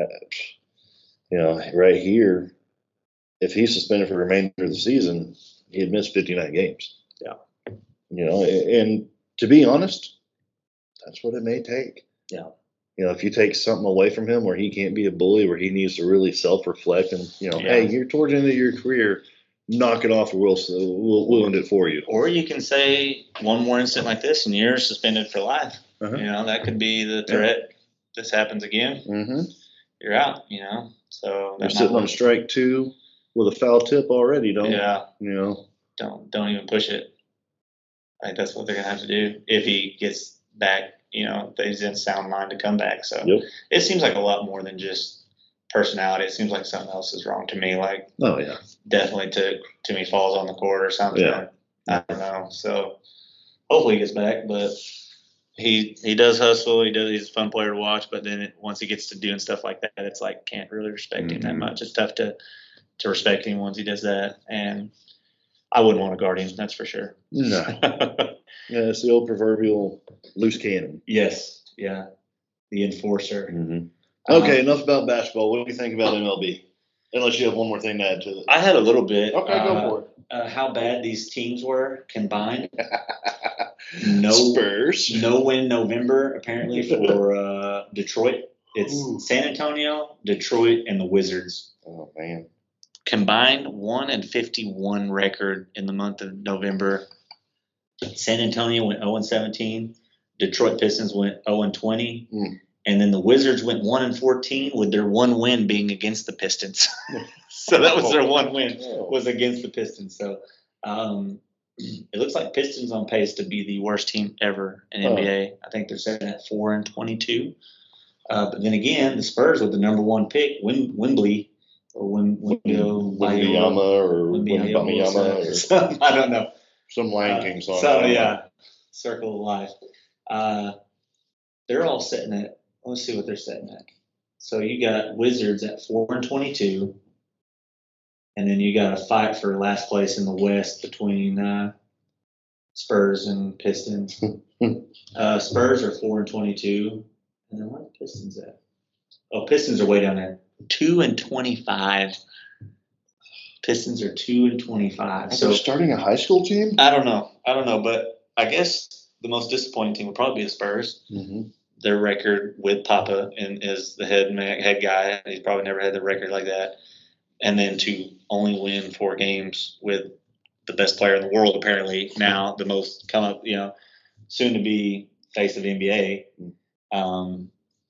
you know, right here, if he's suspended for the remainder of the season, he'd miss fifty-nine games. Yeah. You know, a- and to be honest, that's what it may take. Yeah. You know, if you take something away from him where he can't be a bully, where he needs to really self-reflect and, you know, Yeah. hey, you're towards the end of your career, knock it off or we'll, we'll, we'll end it for you. Or you can say one more incident like this and you're suspended for life. Uh-huh. You know, that could be the threat. This happens again, Mm-hmm. you're out, you know. So They're that sitting might- on strike two with a foul tip already, don't yeah, you know? don't don't even push it. I think that's what they're gonna have to do if he gets back, you know, if he's in sound mind to come back. So Yep. it seems like a lot more than just personality. It seems like something else is wrong to me. Like Oh, yeah. definitely to to me falls on the court or something. Yeah. I don't know. So hopefully he gets back, but he he does hustle. He does. He's a fun player to watch. But then it, once he gets to doing stuff like that, it's like can't really respect him that Mhm. much. It's tough to to respect him once he does that. And I wouldn't want to guard him. That's for sure. No. Yeah, it's the old proverbial loose cannon. Yes. Yeah. The enforcer. Mm-hmm. Um, Okay, enough about basketball. What do you think about M L B? Unless you have one more thing to add to it. I had a little bit. Okay, uh, go for it. Uh, how bad these teams were combined. No Spurs. No win November apparently for uh, Detroit. It's Ooh. San Antonio, Detroit, and the Wizards. Oh man. Combined one and fifty-one record in the month of November. San Antonio went zero and seventeen. Detroit Pistons went zero and twenty. Mm. And then the Wizards went one and fourteen with their one win being against the Pistons. So that was their one win was against the Pistons. So um, it looks like Pistons on pace to be the worst team ever in N B A. I think they're sitting at four and twenty-two. Uh, but then again, the Spurs with the number one pick, Wim, Wembley or Wim, Wimby, Wimbyama or Wimbyama, Wimbyama or some, I don't know. some Lion Uh, King song. So yeah, Circle of Life. Uh, they're all sitting at. Let's see what they're sitting at. So you got Wizards at four and twenty-two, and then you got a fight for last place in the West between uh, Spurs and Pistons. uh, Spurs are four and twenty-two, and then what are Pistons at? Oh, Pistons are way down there, two and twenty-five. Pistons are two and twenty-five. So So starting a high school team. I don't know. I don't know, but I guess the most disappointing team would probably be the Spurs. Mm-hmm. Their record with Papa and is the head man, head guy. He's probably never had the record like that. And then to only win four games with the best player in the world, apparently now the most come up, you know, soon to be face of N B A. Um,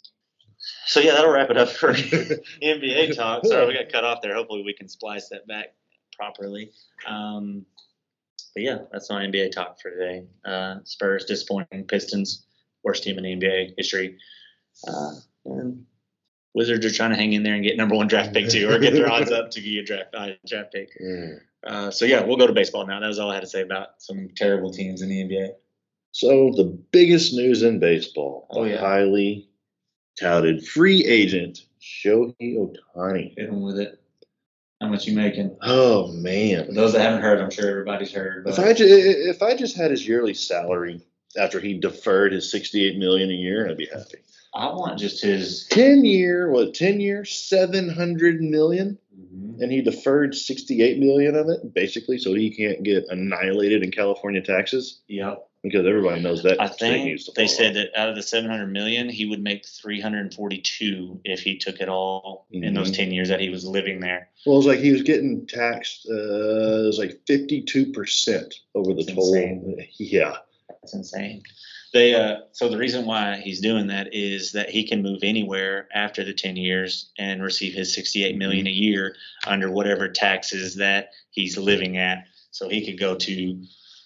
so yeah, that'll wrap it up for N B A talk. Sorry, we got cut off there. Hopefully we can splice that back properly. Um, but yeah, that's my N B A talk for today. Uh, Spurs disappointing, Pistons worst team in N B A history. Uh, and Wizards are trying to hang in there and get number one draft pick too, or get their odds up to get a draft uh, draft pick. Mm. Uh, so yeah, we'll go to baseball now. That was all I had to say about some terrible teams in the N B A. So the biggest news in baseball, Oh, the yeah. highly touted free agent Shohei Ohtani. Hit them with it. How much you making? Oh For man! those that haven't heard, I'm sure everybody's heard. But If I ju- if I just had his yearly salary after he deferred his sixty-eight million a year, I'd be happy. I want just his. Ten year, what? Ten years, seven hundred million, Mhm. and he deferred sixty-eight million of it, basically, so he can't get annihilated in California taxes Yep. because everybody knows that. I state needs think to they fall said off. that out of the seven hundred million, he would make three hundred forty-two if he took it all in those Mhm. ten years that he was living there. Well, it was like he was getting taxed. Uh, it was like fifty-two percent over the That's total. insane. Yeah. That's insane. They uh, so the reason why he's doing that is that he can move anywhere after the ten years and receive his sixty-eight million a year under whatever taxes that he's living at. So he could go to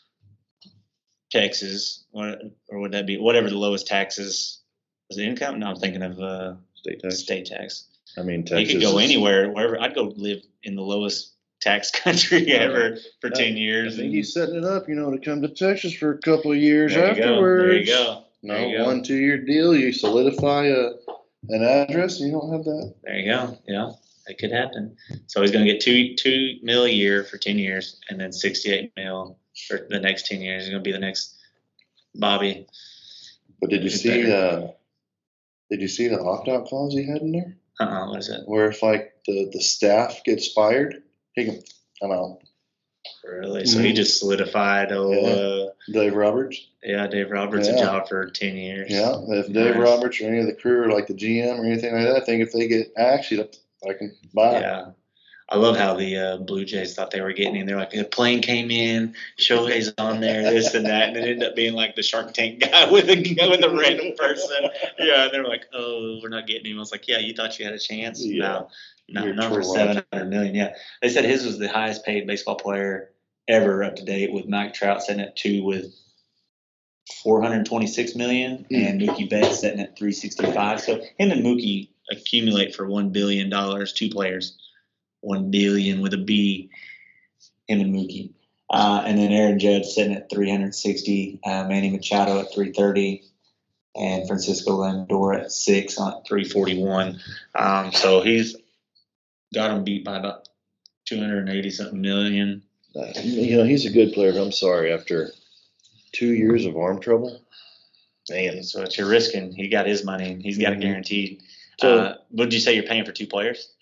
Texas, or, or would that be whatever the lowest taxes was it income? No, I'm thinking of uh, State tax. state tax. I mean, He Texas. could go is- anywhere, wherever. I'd go live in the lowest tax country ever for I- ten I years. think and- he's setting it up, you know, to come to Texas for a couple of years There you go. afterwards. There you go. No, There you go. one, two year deal. You solidify a, an address. And you don't have that. There you go. Yeah, that could happen. So he's going to get two two mil a year for ten years, and then sixty-eight mil for the next ten years. He's going to be the next Bobby. But did you It's see? better. Uh, did you see the opt out clause he had in there? Uh uh What is it? Where if like the the staff gets fired, he can. I'm out. Really? So he just solidified. Oh, Yeah. uh, Dave Roberts. yeah, Dave Roberts a Yeah. job for ten years. Yeah, if Dave Nice. Roberts or any of the crew or like the G M or anything like that, I think if they get axed, he'd- I can buy it. Yeah. I love how the uh, Blue Jays thought they were getting in. They're like, the plane came in, Shohei's on there, this and that, and it ended up being like the Shark Tank guy with a with a random person. Yeah, and they're like, oh, we're not getting him. I was like, yeah, you thought you had a chance? Yeah. No, no, You're not for trolling. seven hundred million. Yeah, they said his was the highest paid baseball player ever up to date, with Mike Trout sitting at two with four hundred twenty-six million, Mm. and Mookie Betts sitting at three sixty-five. So him and Mookie accumulate for one billion dollars. Two players. One billion with a B, him and Mookie, uh, and then Aaron Judge sitting at three hundred sixty, uh, Manny Machado at three thirty, and Francisco Lindor at six on three forty-one. Um, so he's got him beat by about two hundred eighty something million. Uh, you know, he's a good player. But I'm sorry, after two years of arm trouble, man. So what you're risking, he got his money. He's got Mhm. it guaranteed. So- uh, what did you say you're paying for two players?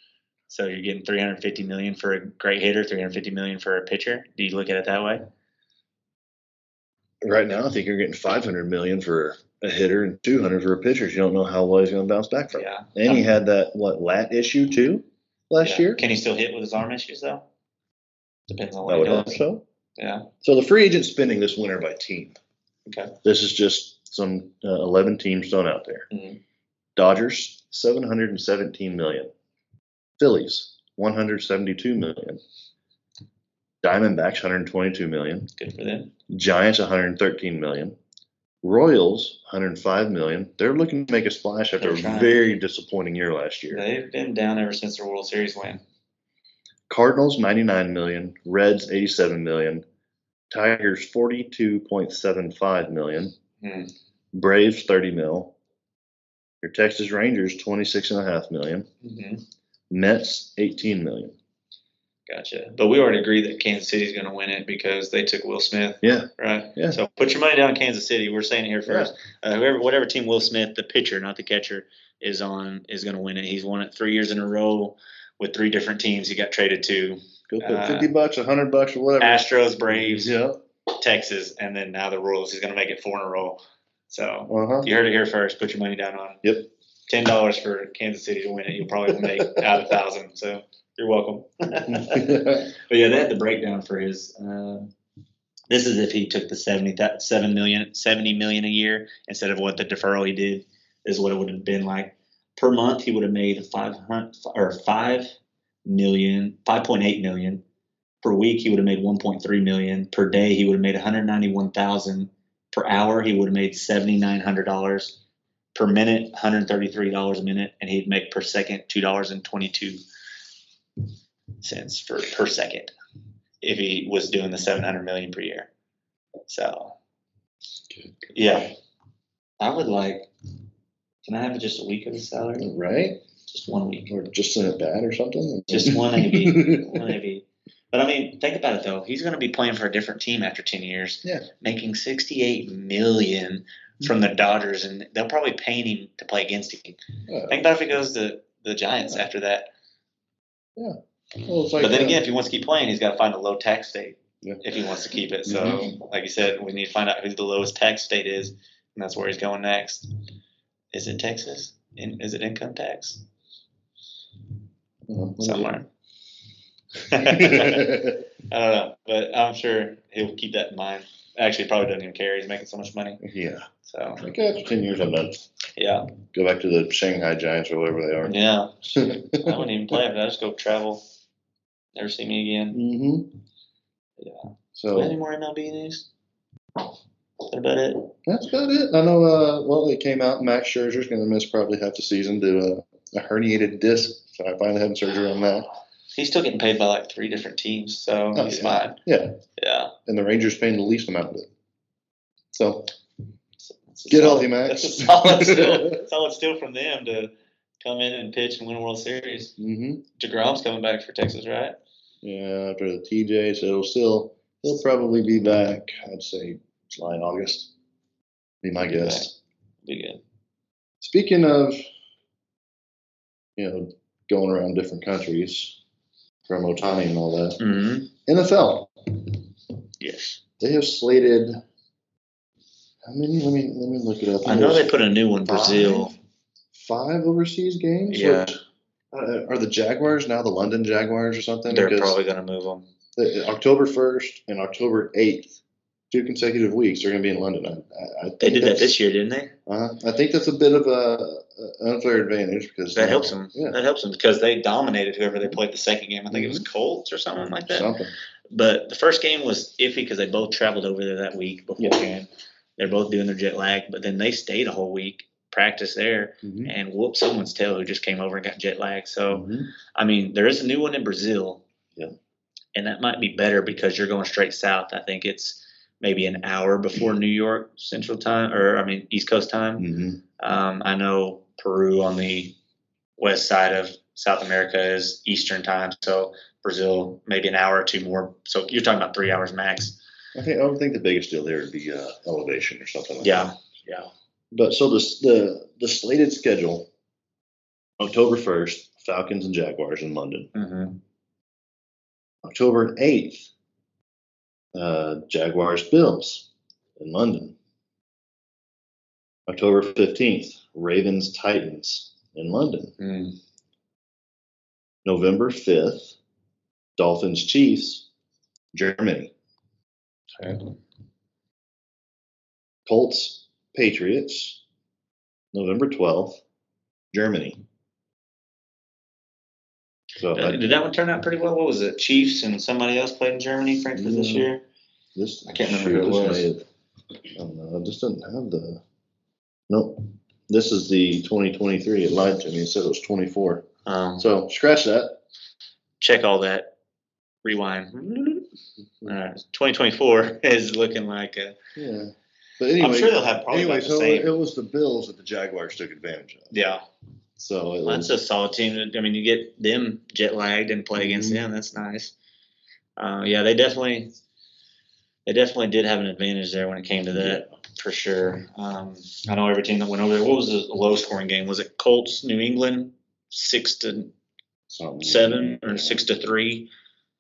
So you're getting three hundred fifty million dollars for a great hitter, three hundred fifty million dollars for a pitcher. Do you look at it that way? Right now, I think you're getting five hundred million for a hitter and two hundred for a pitcher. You don't know how well he's going to bounce back from. Yeah. And he had that what lat issue too last Yeah. year. Can he still hit with his arm issues though? Depends on what I he would hope does. so. Yeah. So the free agent spending this winter by team. Okay. This is just some uh, eleven teams thrown out there. Mhm. Dodgers seven hundred seventeen million. Phillies one hundred seventy-two million. Diamondbacks one hundred twenty-two million. Good for them. Giants one hundred thirteen million. Royals one hundred five million. They're looking to make a splash after They're a trying. very disappointing year last year. They've been down ever since their World Series win. Cardinals ninety-nine million. Reds eighty-seven million. Tigers forty-two point seven five million. Hmm. Braves thirty mil. Your Texas Rangers twenty-six and a half million. Mm-hmm. Mets eighteen million. Gotcha. But we already agreed that Kansas City's going to win it because they took Will Smith, Yeah. right? Yeah. So put your money down, Kansas City. We're saying it here first. Uh, whoever, whatever team Will Smith, the pitcher, not the catcher, is on, is going to win it. He's won it three years in a row with three different teams. He got traded to Go put Uh, fifty bucks, a hundred bucks, or whatever. Astros, Braves, Yeah. Texas, and then now the Royals. He's going to make it four in a row. So Uh huh. you heard it here first. Put your money down on. Yep. Ten dollars for Kansas City to win it. You'll probably make out a thousand. So you're welcome. But yeah, they had the breakdown for his. Uh, this is if he took the seventy that seven million, seventy million a year instead of what the deferral he did. Is what it would have been like per month. He would have made five hundred or five million, five point eight million per week. He would have made one point three million per day. He would have made one hundred ninety one thousand per hour. He would have made seventy nine hundred dollars per minute, one hundred thirty three dollars a minute, and he'd make per second two dollars and twenty two cents for per second if he was doing the seven hundred million per year. So, yeah, I would like. Can I have just a week of his salary? Right? Just one week, Or just send it bad or something? just one A B, one A B. But I mean, think about it though. He's going to be playing for a different team after ten years, Yeah. making sixty-eight million from the Dodgers, and they'll probably pay him to play against him. Yeah. Think about if he goes to the Giants after that. Well, it's like, But then uh, again, if he wants to keep playing, he's got to find a low tax state Yeah. if he wants to keep it. So, Mhm. like you said, we need to find out who the lowest tax state is, and that's where he's going next. Is it Texas? In, is it income tax? uh, Somewhere. I don't know, but I'm sure he'll keep that in mind. Actually, he probably doesn't even care. He's making so much money. Yeah. So, Like after ten years, I'm done. yeah. Go back to the Shanghai Giants or whatever they are. Yeah. I wouldn't even play after that. I just go travel. Never see me again. Mm-hmm. Yeah. So Any more M L B news? Is that about it? that's about it. I know. Uh, well, it came out. Max Scherzer's going to miss probably half the season due to a, a herniated disc. So I finally had surgery on that. He's still getting paid by like three different teams, so Oh, he's yeah. fine. Yeah, Yeah. and the Rangers paying the least amount of it. So It's a Get solid- healthy, Max. That's a solid steal. Solid steal from them to come in and pitch and win a World Series. mm-hmm. DeGrom's coming back for Texas, right? Yeah, after the T J, so it'll still he'll probably be back. I'd say July, August. Be my guess. Be good. Speaking of, you know, going around different countries from Otani and all that, Mm-hmm. N F L Yes. they have slated. How many? Let me let me look it up. I know they put a new one, Brazil. Five overseas games. Yeah. Which, uh, are the Jaguars now the London Jaguars or something? They're Because probably going to move them. the, October first and October eighth, two consecutive weeks, they're going to be in London. I, I, I They think did that that's- this year, didn't they? Uh, I think that's a bit of a, a unfair advantage because That helps them. Yeah, That helps them because they dominated whoever they played the second game. I think it was Colts or something like that. something. But the first game was iffy because they both traveled over there that week beforehand. They're both doing their jet lag, but then they stayed a whole week, practiced there, Mhm. and whooped someone's tail who just came over and got jet lag. So, Mhm. I mean, there is a new one in Brazil. Yeah. And that might be better because you're going straight south. I think it's maybe an hour before New York Central Time, or I mean, East Coast time. Mhm. Um, I know Peru on the west side of South America is Eastern time, so Brazil maybe an hour or two more. So you're talking about three hours max. I think I would think the biggest deal there would be uh, elevation or something like Yeah, that. yeah. But so the the the slated schedule: October first, Falcons and Jaguars in London. Mm-hmm. October eighth, uh, Jaguars Bills in London. October fifteenth, Ravens Titans in London. Mm. November fifth, Dolphins Chiefs, Germany. Okay. Colts Patriots, November twelfth, Germany. So I, Did that one turn out pretty well? What was it? Chiefs and somebody else played in Germany, Frankfurt, this Yeah. year? this I can't remember shoot, who it this was. may have- I don't know. This doesn't have the. Nope. This is the twenty twenty-three. It lied to me. It said it was twenty-four. Um, So scratch that. check all that. Rewind. All right. twenty twenty-four is looking like a. Yeah. But anyway, I'm sure they'll have probably anyway, about the so same. it was the Bills that the Jaguars took advantage of. Yeah. So it Well, was. that's a solid team. I mean, you get them jet lagged and play against Mhm. them. That's nice. Uh, yeah, they definitely, they definitely did have an advantage there when it came to that, for sure. Um, I know every team that went over there. What was the low scoring game? Was it Colts, New England, six to something. seven or six to three,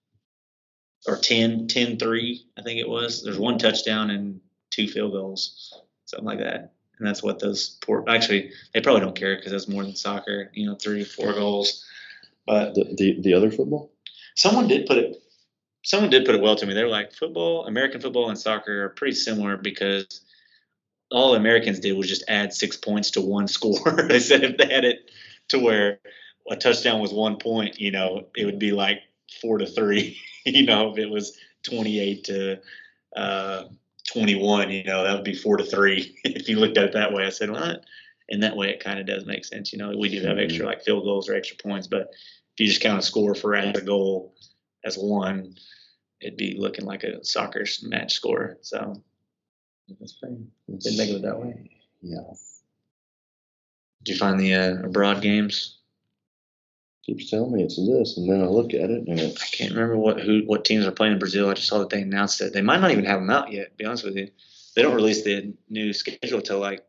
or ten, ten three? I think it was. There's one touchdown and two field goals, something like that. And that's what those poor. Actually, they probably don't care because that's more than soccer. You know, three, four goals. But The, the the other football. someone did put it. Someone did put it well to me. They were like, football, American football, and soccer are pretty similar because all Americans did was just add six points to one score. They said if they had it to where a touchdown was one point, you know, it would be like four to three. You know, if it was twenty-eight to uh, twenty-one, you know, that would be four to three. If you looked at it that way, I said, well, in that way, it kind of does make sense. You know, we do have extra like field goals or extra points, but if you just count a score for as a goal as one, it'd be looking like a soccer match score. So that's pretty. Didn't think of it that way. Yeah. Did you find the uh, abroad games? Keeps telling me it's this, and then I look at it, and I it's can't remember what who what teams are playing in Brazil. I just saw that they announced it. They might not even have them out yet. To be honest with you, they don't release the new schedule till like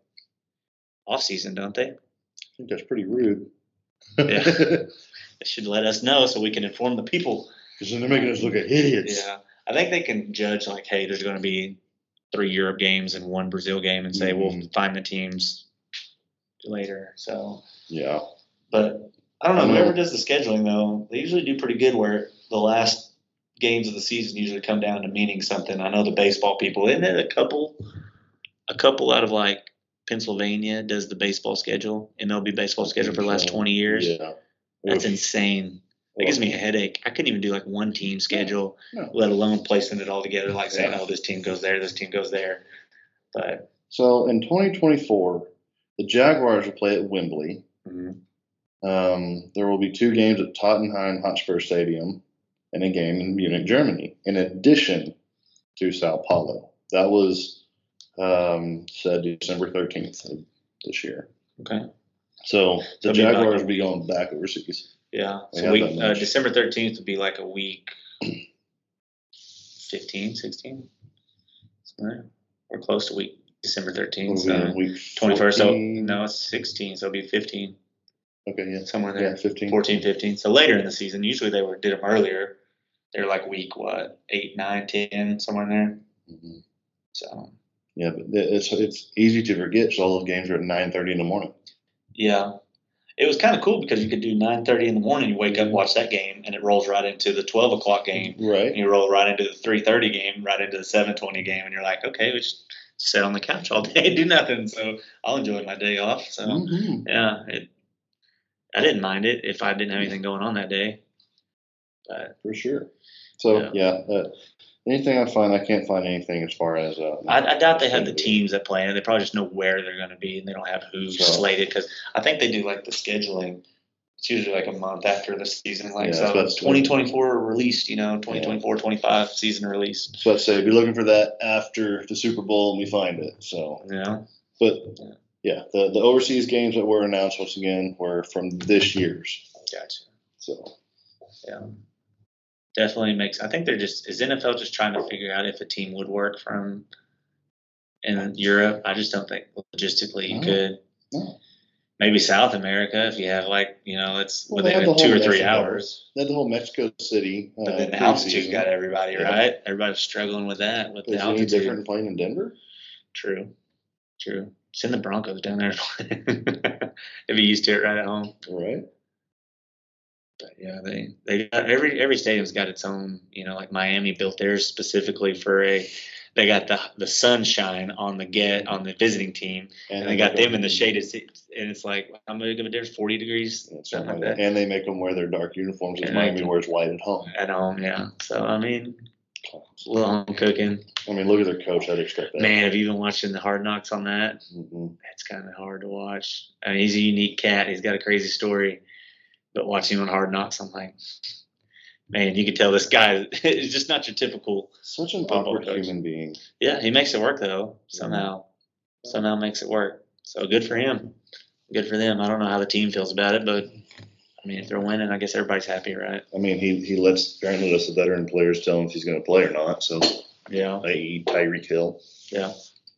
off season, don't they? I think that's pretty rude. Yeah. They should let us know so we can inform the people. Because then they're making us look like idiots. Yeah, I think they can judge like, hey, there's going to be three Europe games and one Brazil game, and say we'll Mhm. find the teams later. So, Yeah. but I don't know. I know. Whoever does the scheduling though, they usually do pretty good. Where the last games of the season usually come down to meaning something. I know the baseball people, isn't it a couple, a couple out of like Pennsylvania does the baseball schedule, M L B baseball schedule for the last So, twenty years. Yeah. That's insane. It gives me a headache. I couldn't even do like one team schedule, No. let alone placing it all together, like saying, Yeah. oh, this team goes there, this team goes there. But So in twenty twenty-four, the Jaguars will play at Wembley. mhm. Um, there will be two games at Tottenham Hotspur Stadium and a game in Munich, Germany, in addition to Sao Paulo. That was um, said December thirteenth of this year. Okay. So the That'd be about- Jaguars will be going back overseas. Yeah. We So have week, that uh, much. December thirteenth would be like a week fifteen, sixteen. Somewhere. We're close to week December thirteenth. It'll be in So week twenty-first. So fourteen. no, it's sixteen. So it'll be fifteen, Okay, yeah. somewhere there. Yeah, fifteen. fourteen, fifteen. So later in the season, usually they were did them earlier. They're like week what, eight, nine, ten, somewhere in there. Mhm. So Yeah, but it's it's easy to forget. So all those games are at nine thirty in the morning. yeah, it was kind of cool because you could do nine thirty in the morning. You wake up, watch that game, and it rolls right into the twelve o'clock game. Right. And you roll right into the three thirty game, right into the seven twenty game, and you're like, okay, we just sit on the couch all day and do nothing. So I'll enjoy my day off. So Mhm. yeah, it, I didn't mind it if I didn't have anything going on that day. But For sure. So Yeah. yeah, uh, anything I find, I can't find anything as far as. Uh, I, I doubt they have the teams that play, and they probably just know where they're going to be, and they don't have who's So- slated because I think they do like the scheduling. It's usually like a month after the season, like Yeah, so. that's- twenty twenty-four released, you know, twenty twenty-four twenty-five season release. So I'd say be looking for that after the Super Bowl, and we find it. So, Yeah, but Yeah. yeah, the the overseas games that were announced once again were from this year's. gotcha. So Yeah, definitely makes. I think they're just is N F L just trying to figure out if a team would work from in Europe. I just don't think logistically you No. could. no, maybe South America if you have like you know it's Well, within they have the two whole or three Mexico. hours. They had the whole Mexico City. Uh, But then the preseason. altitude got everybody Yeah. right. Everybody's struggling with that with Is the it any altitude. different than playing in Denver? True, true. Send the Broncos down there. If you used to it right at home. Right. But yeah, they they got every every stadium's got its own. You know, like Miami built theirs specifically for a. They got the the sunshine on the get on the visiting team, and, and they got them in the shaded seats, and it's like how much of a difference? Forty degrees, Something, something like like that. that. And they make them wear their dark uniforms as And Miami they- wears white at home. At home, yeah. So I mean, a little home cooking. I mean, look at their coach. I'd expect that. Man, have you been watching the Hard Knocks on that? Mm-hmm. It's kind of hard to watch. I mean, he's a unique cat. He's got a crazy story. But watching him on Hard Knocks, I'm like, man, you can tell this guy is just not your typical. Such an Football awkward coach. human being. Yeah, he makes it work though. Somehow, somehow makes it work. So good for him. Good for them. I don't know how the team feels about it, but I mean, if they're winning, I guess everybody's happy, right? I mean, he he lets apparently lets the veteran players tell him if he's going to play or not. So Yeah, they eat Tyreek Hill. yeah.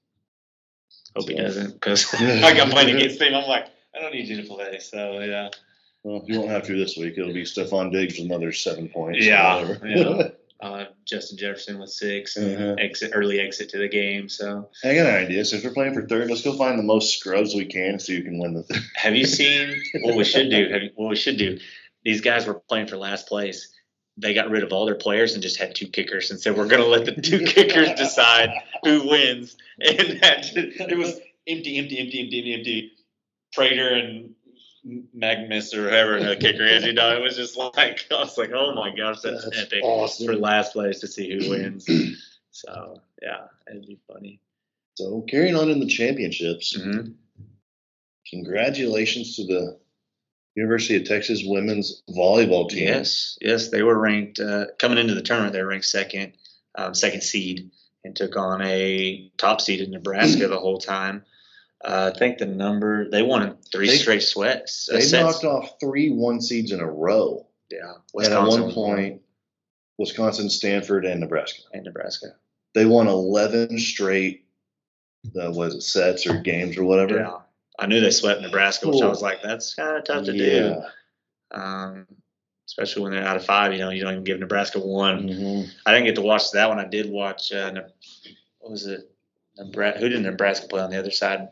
Hope he So- doesn't, because I got playing against him. I'm like, I don't need you to play. So yeah. Well, you won't have to this week. It'll be Stephon Diggs with another seven points. or Yeah, whatever. yeah. Uh, Justin Jefferson with six, Uh-huh. exit early exit to the game. So I got an idea. So if we're playing for third, let's go find the most scrubs we can so you can win the thing. have you seen what we should do? Have you, what we should do? These guys were playing for last place. They got rid of all their players and just had two kickers and said, we're going to let the two kickers decide who wins. And that just, it was empty, empty, empty, empty, empty, empty. Prater and Magnus or whoever the kicker is, you know, it was just like, I was like, oh my gosh, that's, That's epic awesome. for last place to see who wins. So, yeah, it'd be funny. So carrying on in the championships, Mm-hmm. congratulations to the University of Texas women's volleyball team. Yes, yes, they were ranked uh, coming into the tournament. They were ranked second, um, second seed, and took on a top seed in Nebraska the whole time. Uh, I think the number they won three They- straight sweats. uh, They sets. knocked off three one seeds in a row. Yeah, And at Wisconsin one point, Wisconsin, Stanford, and Nebraska. and Nebraska. They won eleven straight, uh, was it sets or games or whatever? Yeah, I knew they swept Nebraska, which I Cool. was like, that's kind of tough to Yeah. do. Um, especially when they're out of five. You know, you don't even give Nebraska one. Mhm. I didn't get to watch that one. I did watch. Uh, Ne- what was it? Nebraska. Who did Nebraska play on the other side?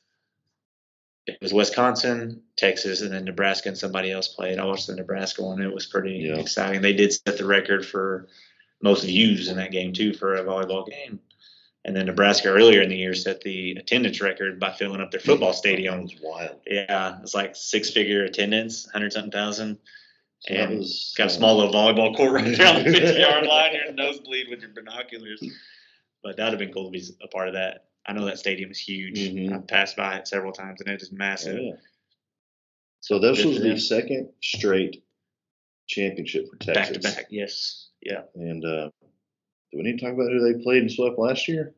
It was Wisconsin, Texas, and then Nebraska and somebody else played. I watched the Nebraska one. It was pretty Yeah. exciting. They did set the record for most views in that game too for a volleyball game. And then Nebraska earlier in the year set the attendance record by filling up their football That stadium. was wild. Yeah, it's like six figure attendance, hundred something thousand. So that And was, got a uh, small little volleyball court right there on the fifty yard line. You're nosebleed with your binoculars. But that'd have been cool to be a part of that. I know that stadium is huge. Mhm. I've passed by it several times, and it is massive. Yeah. So this Good was for the them. second straight championship for Texas. Back to back, yes, yeah. And uh, do we need to talk about who they played and swept last year?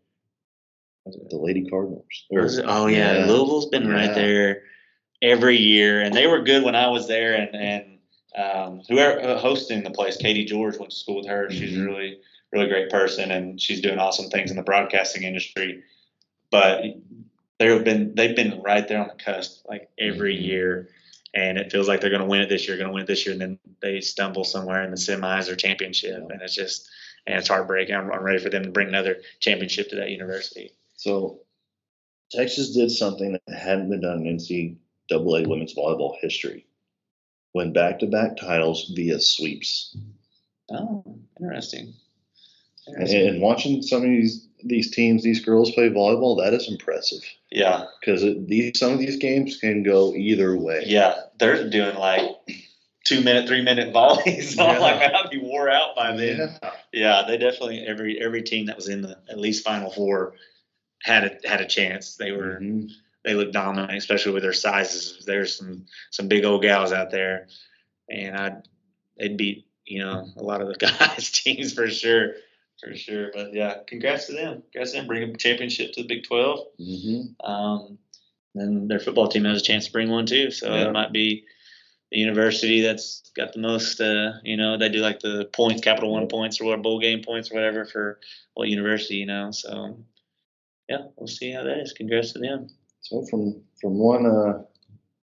The Lady Cardinals. Or- Was it- Oh yeah, Yeah. Louisville's been Yeah. right there every year, and they were good when I was there. And and um, whoever uh, hosting the place, Katie George, went to school with her. She's a Mhm. really really great person, and she's doing awesome things in the broadcasting industry. But they've been they've been right there on the cusp, like every Mhm. year. And it feels like they're going to win it this year, going to win it this year, and then they stumble somewhere in the semis or championship, Yeah. and it's just and it's heartbreaking. I'm, I'm ready for them to bring another championship to that university. So Texas did something that hadn't been done in N C double A women's volleyball history. Win back-to-back titles via sweeps. Oh, interesting. And, Interesting. and watching some of these these teams, these girls play volleyball, that is impressive. Yeah, Because these some of these games can go either way. yeah, they're doing like two minute, three minute volleys. So I'm Yeah. like, man, I'd be wore out by then. Yeah. Yeah, they definitely every every team that was in the at least Final Four had a had a chance. They were Mhm. they look dominant, especially with their sizes. There's some some big old gals out there, and I they'd beat you know a lot of the guys' teams for sure, for sure. But yeah, congrats to them. Congrats to them bringing a championship to the Big twelve. Mhm. Um, then their football team has a chance to bring one too. So Yeah. it might be the university that's got the most. Uh, you know, they do like the points, Capital One Yep. points or what bowl game points or whatever for what university. You know, so yeah, we'll see how that is. Congrats to them. So from from one uh,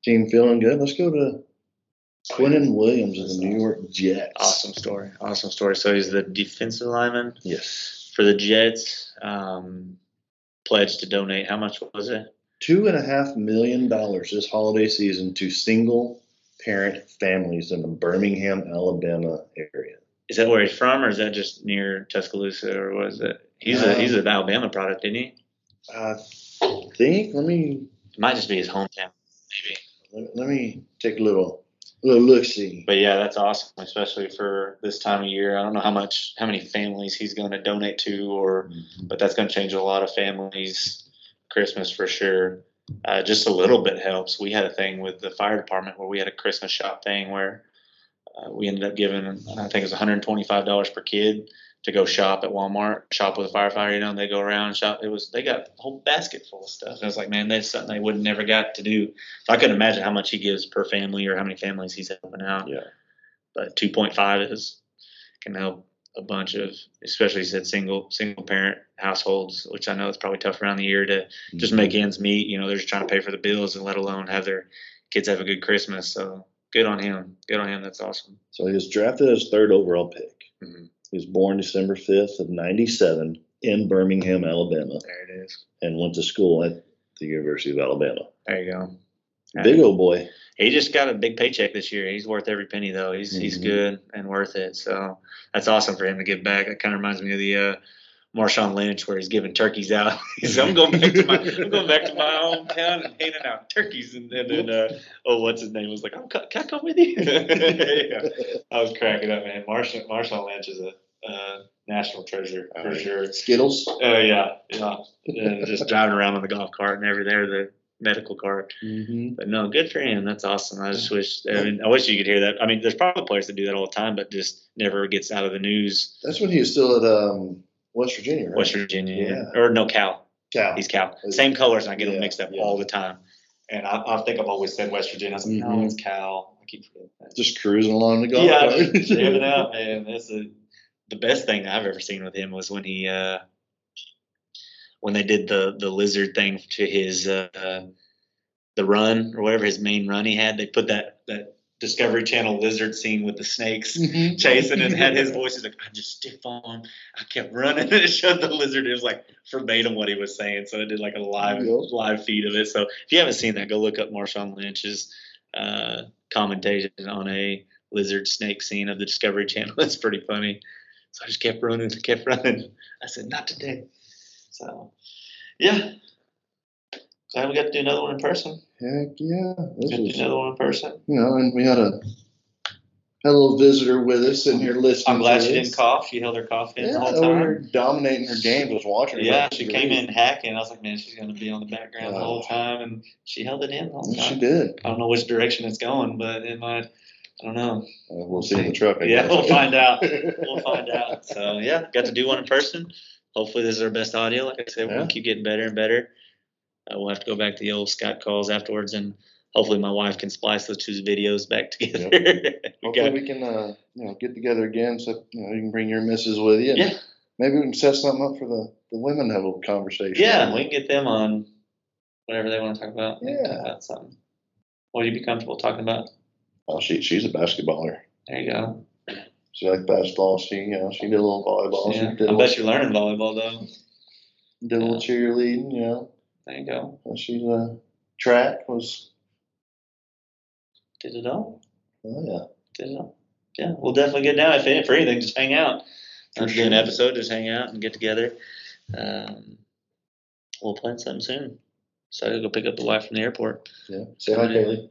Team feeling good. Let's go to Quinnen Williams of the New York Jets. Awesome story. Awesome story. So he's the defensive lineman Yes. for the Jets. Um, pledged to donate. How much was it? Two and a half million dollars this holiday season to single parent families in the Birmingham, Alabama area. Is that where he's from, or is that just near Tuscaloosa, or what is it? He's Um, a he's an Alabama product, isn't he? I think, let me It might just be his hometown, maybe. let, let me take a little little look see. But yeah, that's awesome, especially for this time of year. I don't know how much, how many families he's going to donate to, or, but that's going to change a lot of families. Christmas for sure. Uh, just a little bit helps. We had a thing with the fire department where we had a Christmas shop thing where uh, we ended up giving, I think it was one hundred twenty-five dollars per kid to go shop at Walmart, shop with a firefighter. You know, and they go around and shop. It was, they got a whole basket full of stuff. And I was like, man, that's something they would never got to do. So I couldn't imagine how much he gives per family or how many families he's helping out. Yeah. But two point five is can help a bunch of, especially he said single single parent households, which I know it's probably tough around the year to just make ends meet. You know, they're just trying to pay for the bills and let alone have their kids have a good Christmas. So good on him. Good on him. That's awesome. So he was drafted as third overall pick. Mhm. He was born December fifth of ninety-seven in Birmingham, Alabama, There it is. and went to school at the University of Alabama. There you go. Big old boy. He just got a big paycheck this year. He's worth every penny, though. He's he's Mhm. good and worth it. So that's awesome for him to give back. That kind of reminds me of the uh, Marshawn Lynch, where he's giving turkeys out. He's I'm going back to my I'm going back to my hometown and handing out turkeys. And, and then uh, oh, what's his name was like, oh, can I come with you? Yeah. I was cracking up, man. Marshawn Marshawn Lynch is a uh, national treasure for Alright. sure. Skittles. Oh yeah, yeah. And just driving around on the golf cart and everything, or the medical cart. Mm-hmm. But no, good for him. That's awesome. I just wish. I mean, I wish you could hear that. I mean, there's probably players that do that all the time, but just never gets out of the news. That's when he was still at um, West Virginia, right? West Virginia, Yeah. or no Cal. Cal. He's Cal. Same colors, and I get Yeah, them mixed up yeah. all the time. And I, I think I've always said West Virginia. I was like, no, Mhm. it's Cal. I keep forgetting that. Just cruising along the golf Yeah, cart. just jamming out, man. That's a, the best thing I've ever seen with him was when he uh, when they did the the lizard thing to his uh, the run or whatever his main run he had. They put that that Discovery Channel lizard scene with the snakes Mhm. chasing and had his voice. He's like, I just stiff on. I kept running and it showed the lizard. It was like verbatim what he was saying. So it did like a live Yep. live feed of it. So if you haven't seen that, go look up Marshawn Lynch's uh, commentation on a lizard snake scene of the Discovery Channel. It's pretty funny. So I just kept running and kept running. I said, not today. So yeah. Glad we got to do another one in person. Heck yeah. This Got to do was, another one in person. you know, and we had a had a little visitor with us sitting here listening. I'm glad to she this. didn't cough. She held her cough in Yeah, the whole we were time. dominating her games. I was watching her. Yeah, It was she great. came in hacking. I was like, man, she's going to be on the background the whole Oh. time. And she held it in the whole And she time. did. I don't know which direction it's going, but it might, I don't know. Uh, we'll see in the truck. I Yeah, guess. we'll find out. We'll find out. So, yeah, got to do one in person. Hopefully, this is our best audio. Like I said, we'll Yeah. keep getting better and better. Uh, we'll have to go back to the old Skype calls afterwards, and hopefully, my wife can splice those two videos back together. We Hopefully got- we can, uh, you know, get together again so you know you can bring your missus with you. And yeah, maybe we can set something up for the, the women to have a little conversation. yeah, we can get them on whatever they want to talk about. We can Yeah. talk about something. What would you be comfortable talking about? Oh, she she's a basketballer. There you go. She likes basketball. She you know she did a little volleyball. Yeah. She did a I little, bet you're learning volleyball though. did a little cheerleading. You know, There you go. and she's uh, track was. Did it all. Oh yeah. Did it all. Yeah, we'll definitely get down. If if for anything, just hang out. For Not to do an sure. episode, just hang out and get together. Um, we'll plan something soon. So I gotta go pick up the wife from the airport. Yeah. Say hi, Kaylee.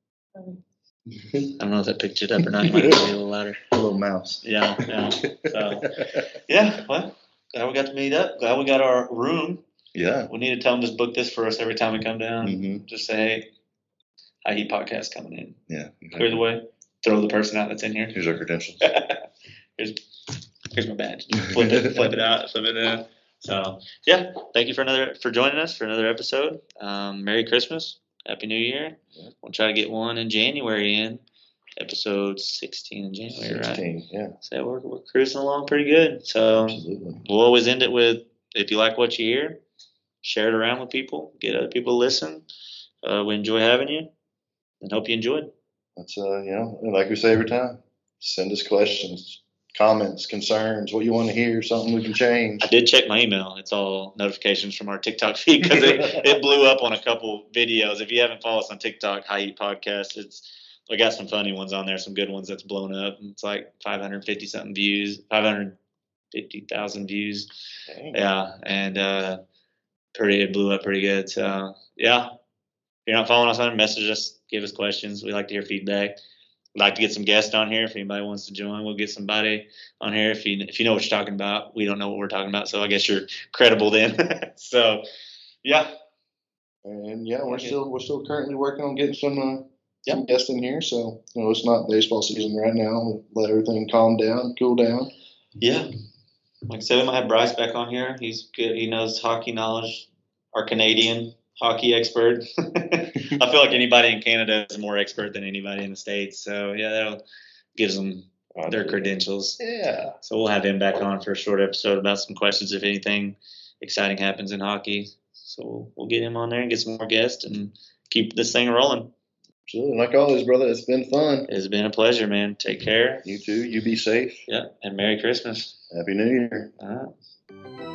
I don't know if that picked it up or not. You might have to be a little louder. A little mouse. Yeah, yeah. So yeah, well, glad we got to meet up. Glad we got our room. Yeah. We need to tell them just book this for us every time we come down. Mm-hmm. Just say, hey, High Heat Podcast coming in. Yeah. Clear the way. Throw the person out that's in here. Here's our credentials. here's, here's my badge. Flip it, flip it out, flip it in. So yeah, thank you for another for joining us for another episode. Um, Merry Christmas, Happy New Year. Yeah. We'll try to get one in January in episode sixteen in January, right? Sixteen. Yeah. So we're we're cruising along pretty good. So Absolutely. we'll always end it with if you like what you hear, share it around with people, get other people to listen. Uh, we enjoy having you. and hope you enjoyed. That's uh, you know, like we say every time, send us questions, comments, concerns, what you want to hear, something we can change. I did check my email. It's all notifications from our TikTok feed because it, it blew up on a couple videos. If you haven't followed us on TikTok, High Heat Podcast, it's we got some funny ones on there, some good ones that's blown up. It's like five hundred fifty something views, five hundred fifty thousand views. Dang. Yeah, and uh, pretty it blew up pretty good. So yeah, if you're not following us on, message us, give us questions. We like to hear feedback. We'd like to get some guests on here. If anybody wants to join, we'll get somebody on here. If you if you know what you're talking about, we don't know what we're talking about, so I guess you're credible then. So yeah, And yeah, we're Okay. still we're still currently working on getting some uh, some Yep. guests in here. So you know, it's not baseball season right now. We'll let everything calm down, cool down. yeah. Like I said, we might have Bryce back on here. He's good. He knows hockey knowledge. Our Canadian hockey expert. I feel like anybody in Canada is more expert than anybody in the States. So yeah, that gives them their credentials. Yeah. So we'll have him back on for a short episode about some questions if anything exciting happens in hockey. So we'll, we'll get him on there and get some more guests and keep this thing rolling. Absolutely. Like always, brother, it's been fun. It's been a pleasure, man. Take care. You too. You be safe. Yeah, and Merry Christmas. Happy New Year. All right.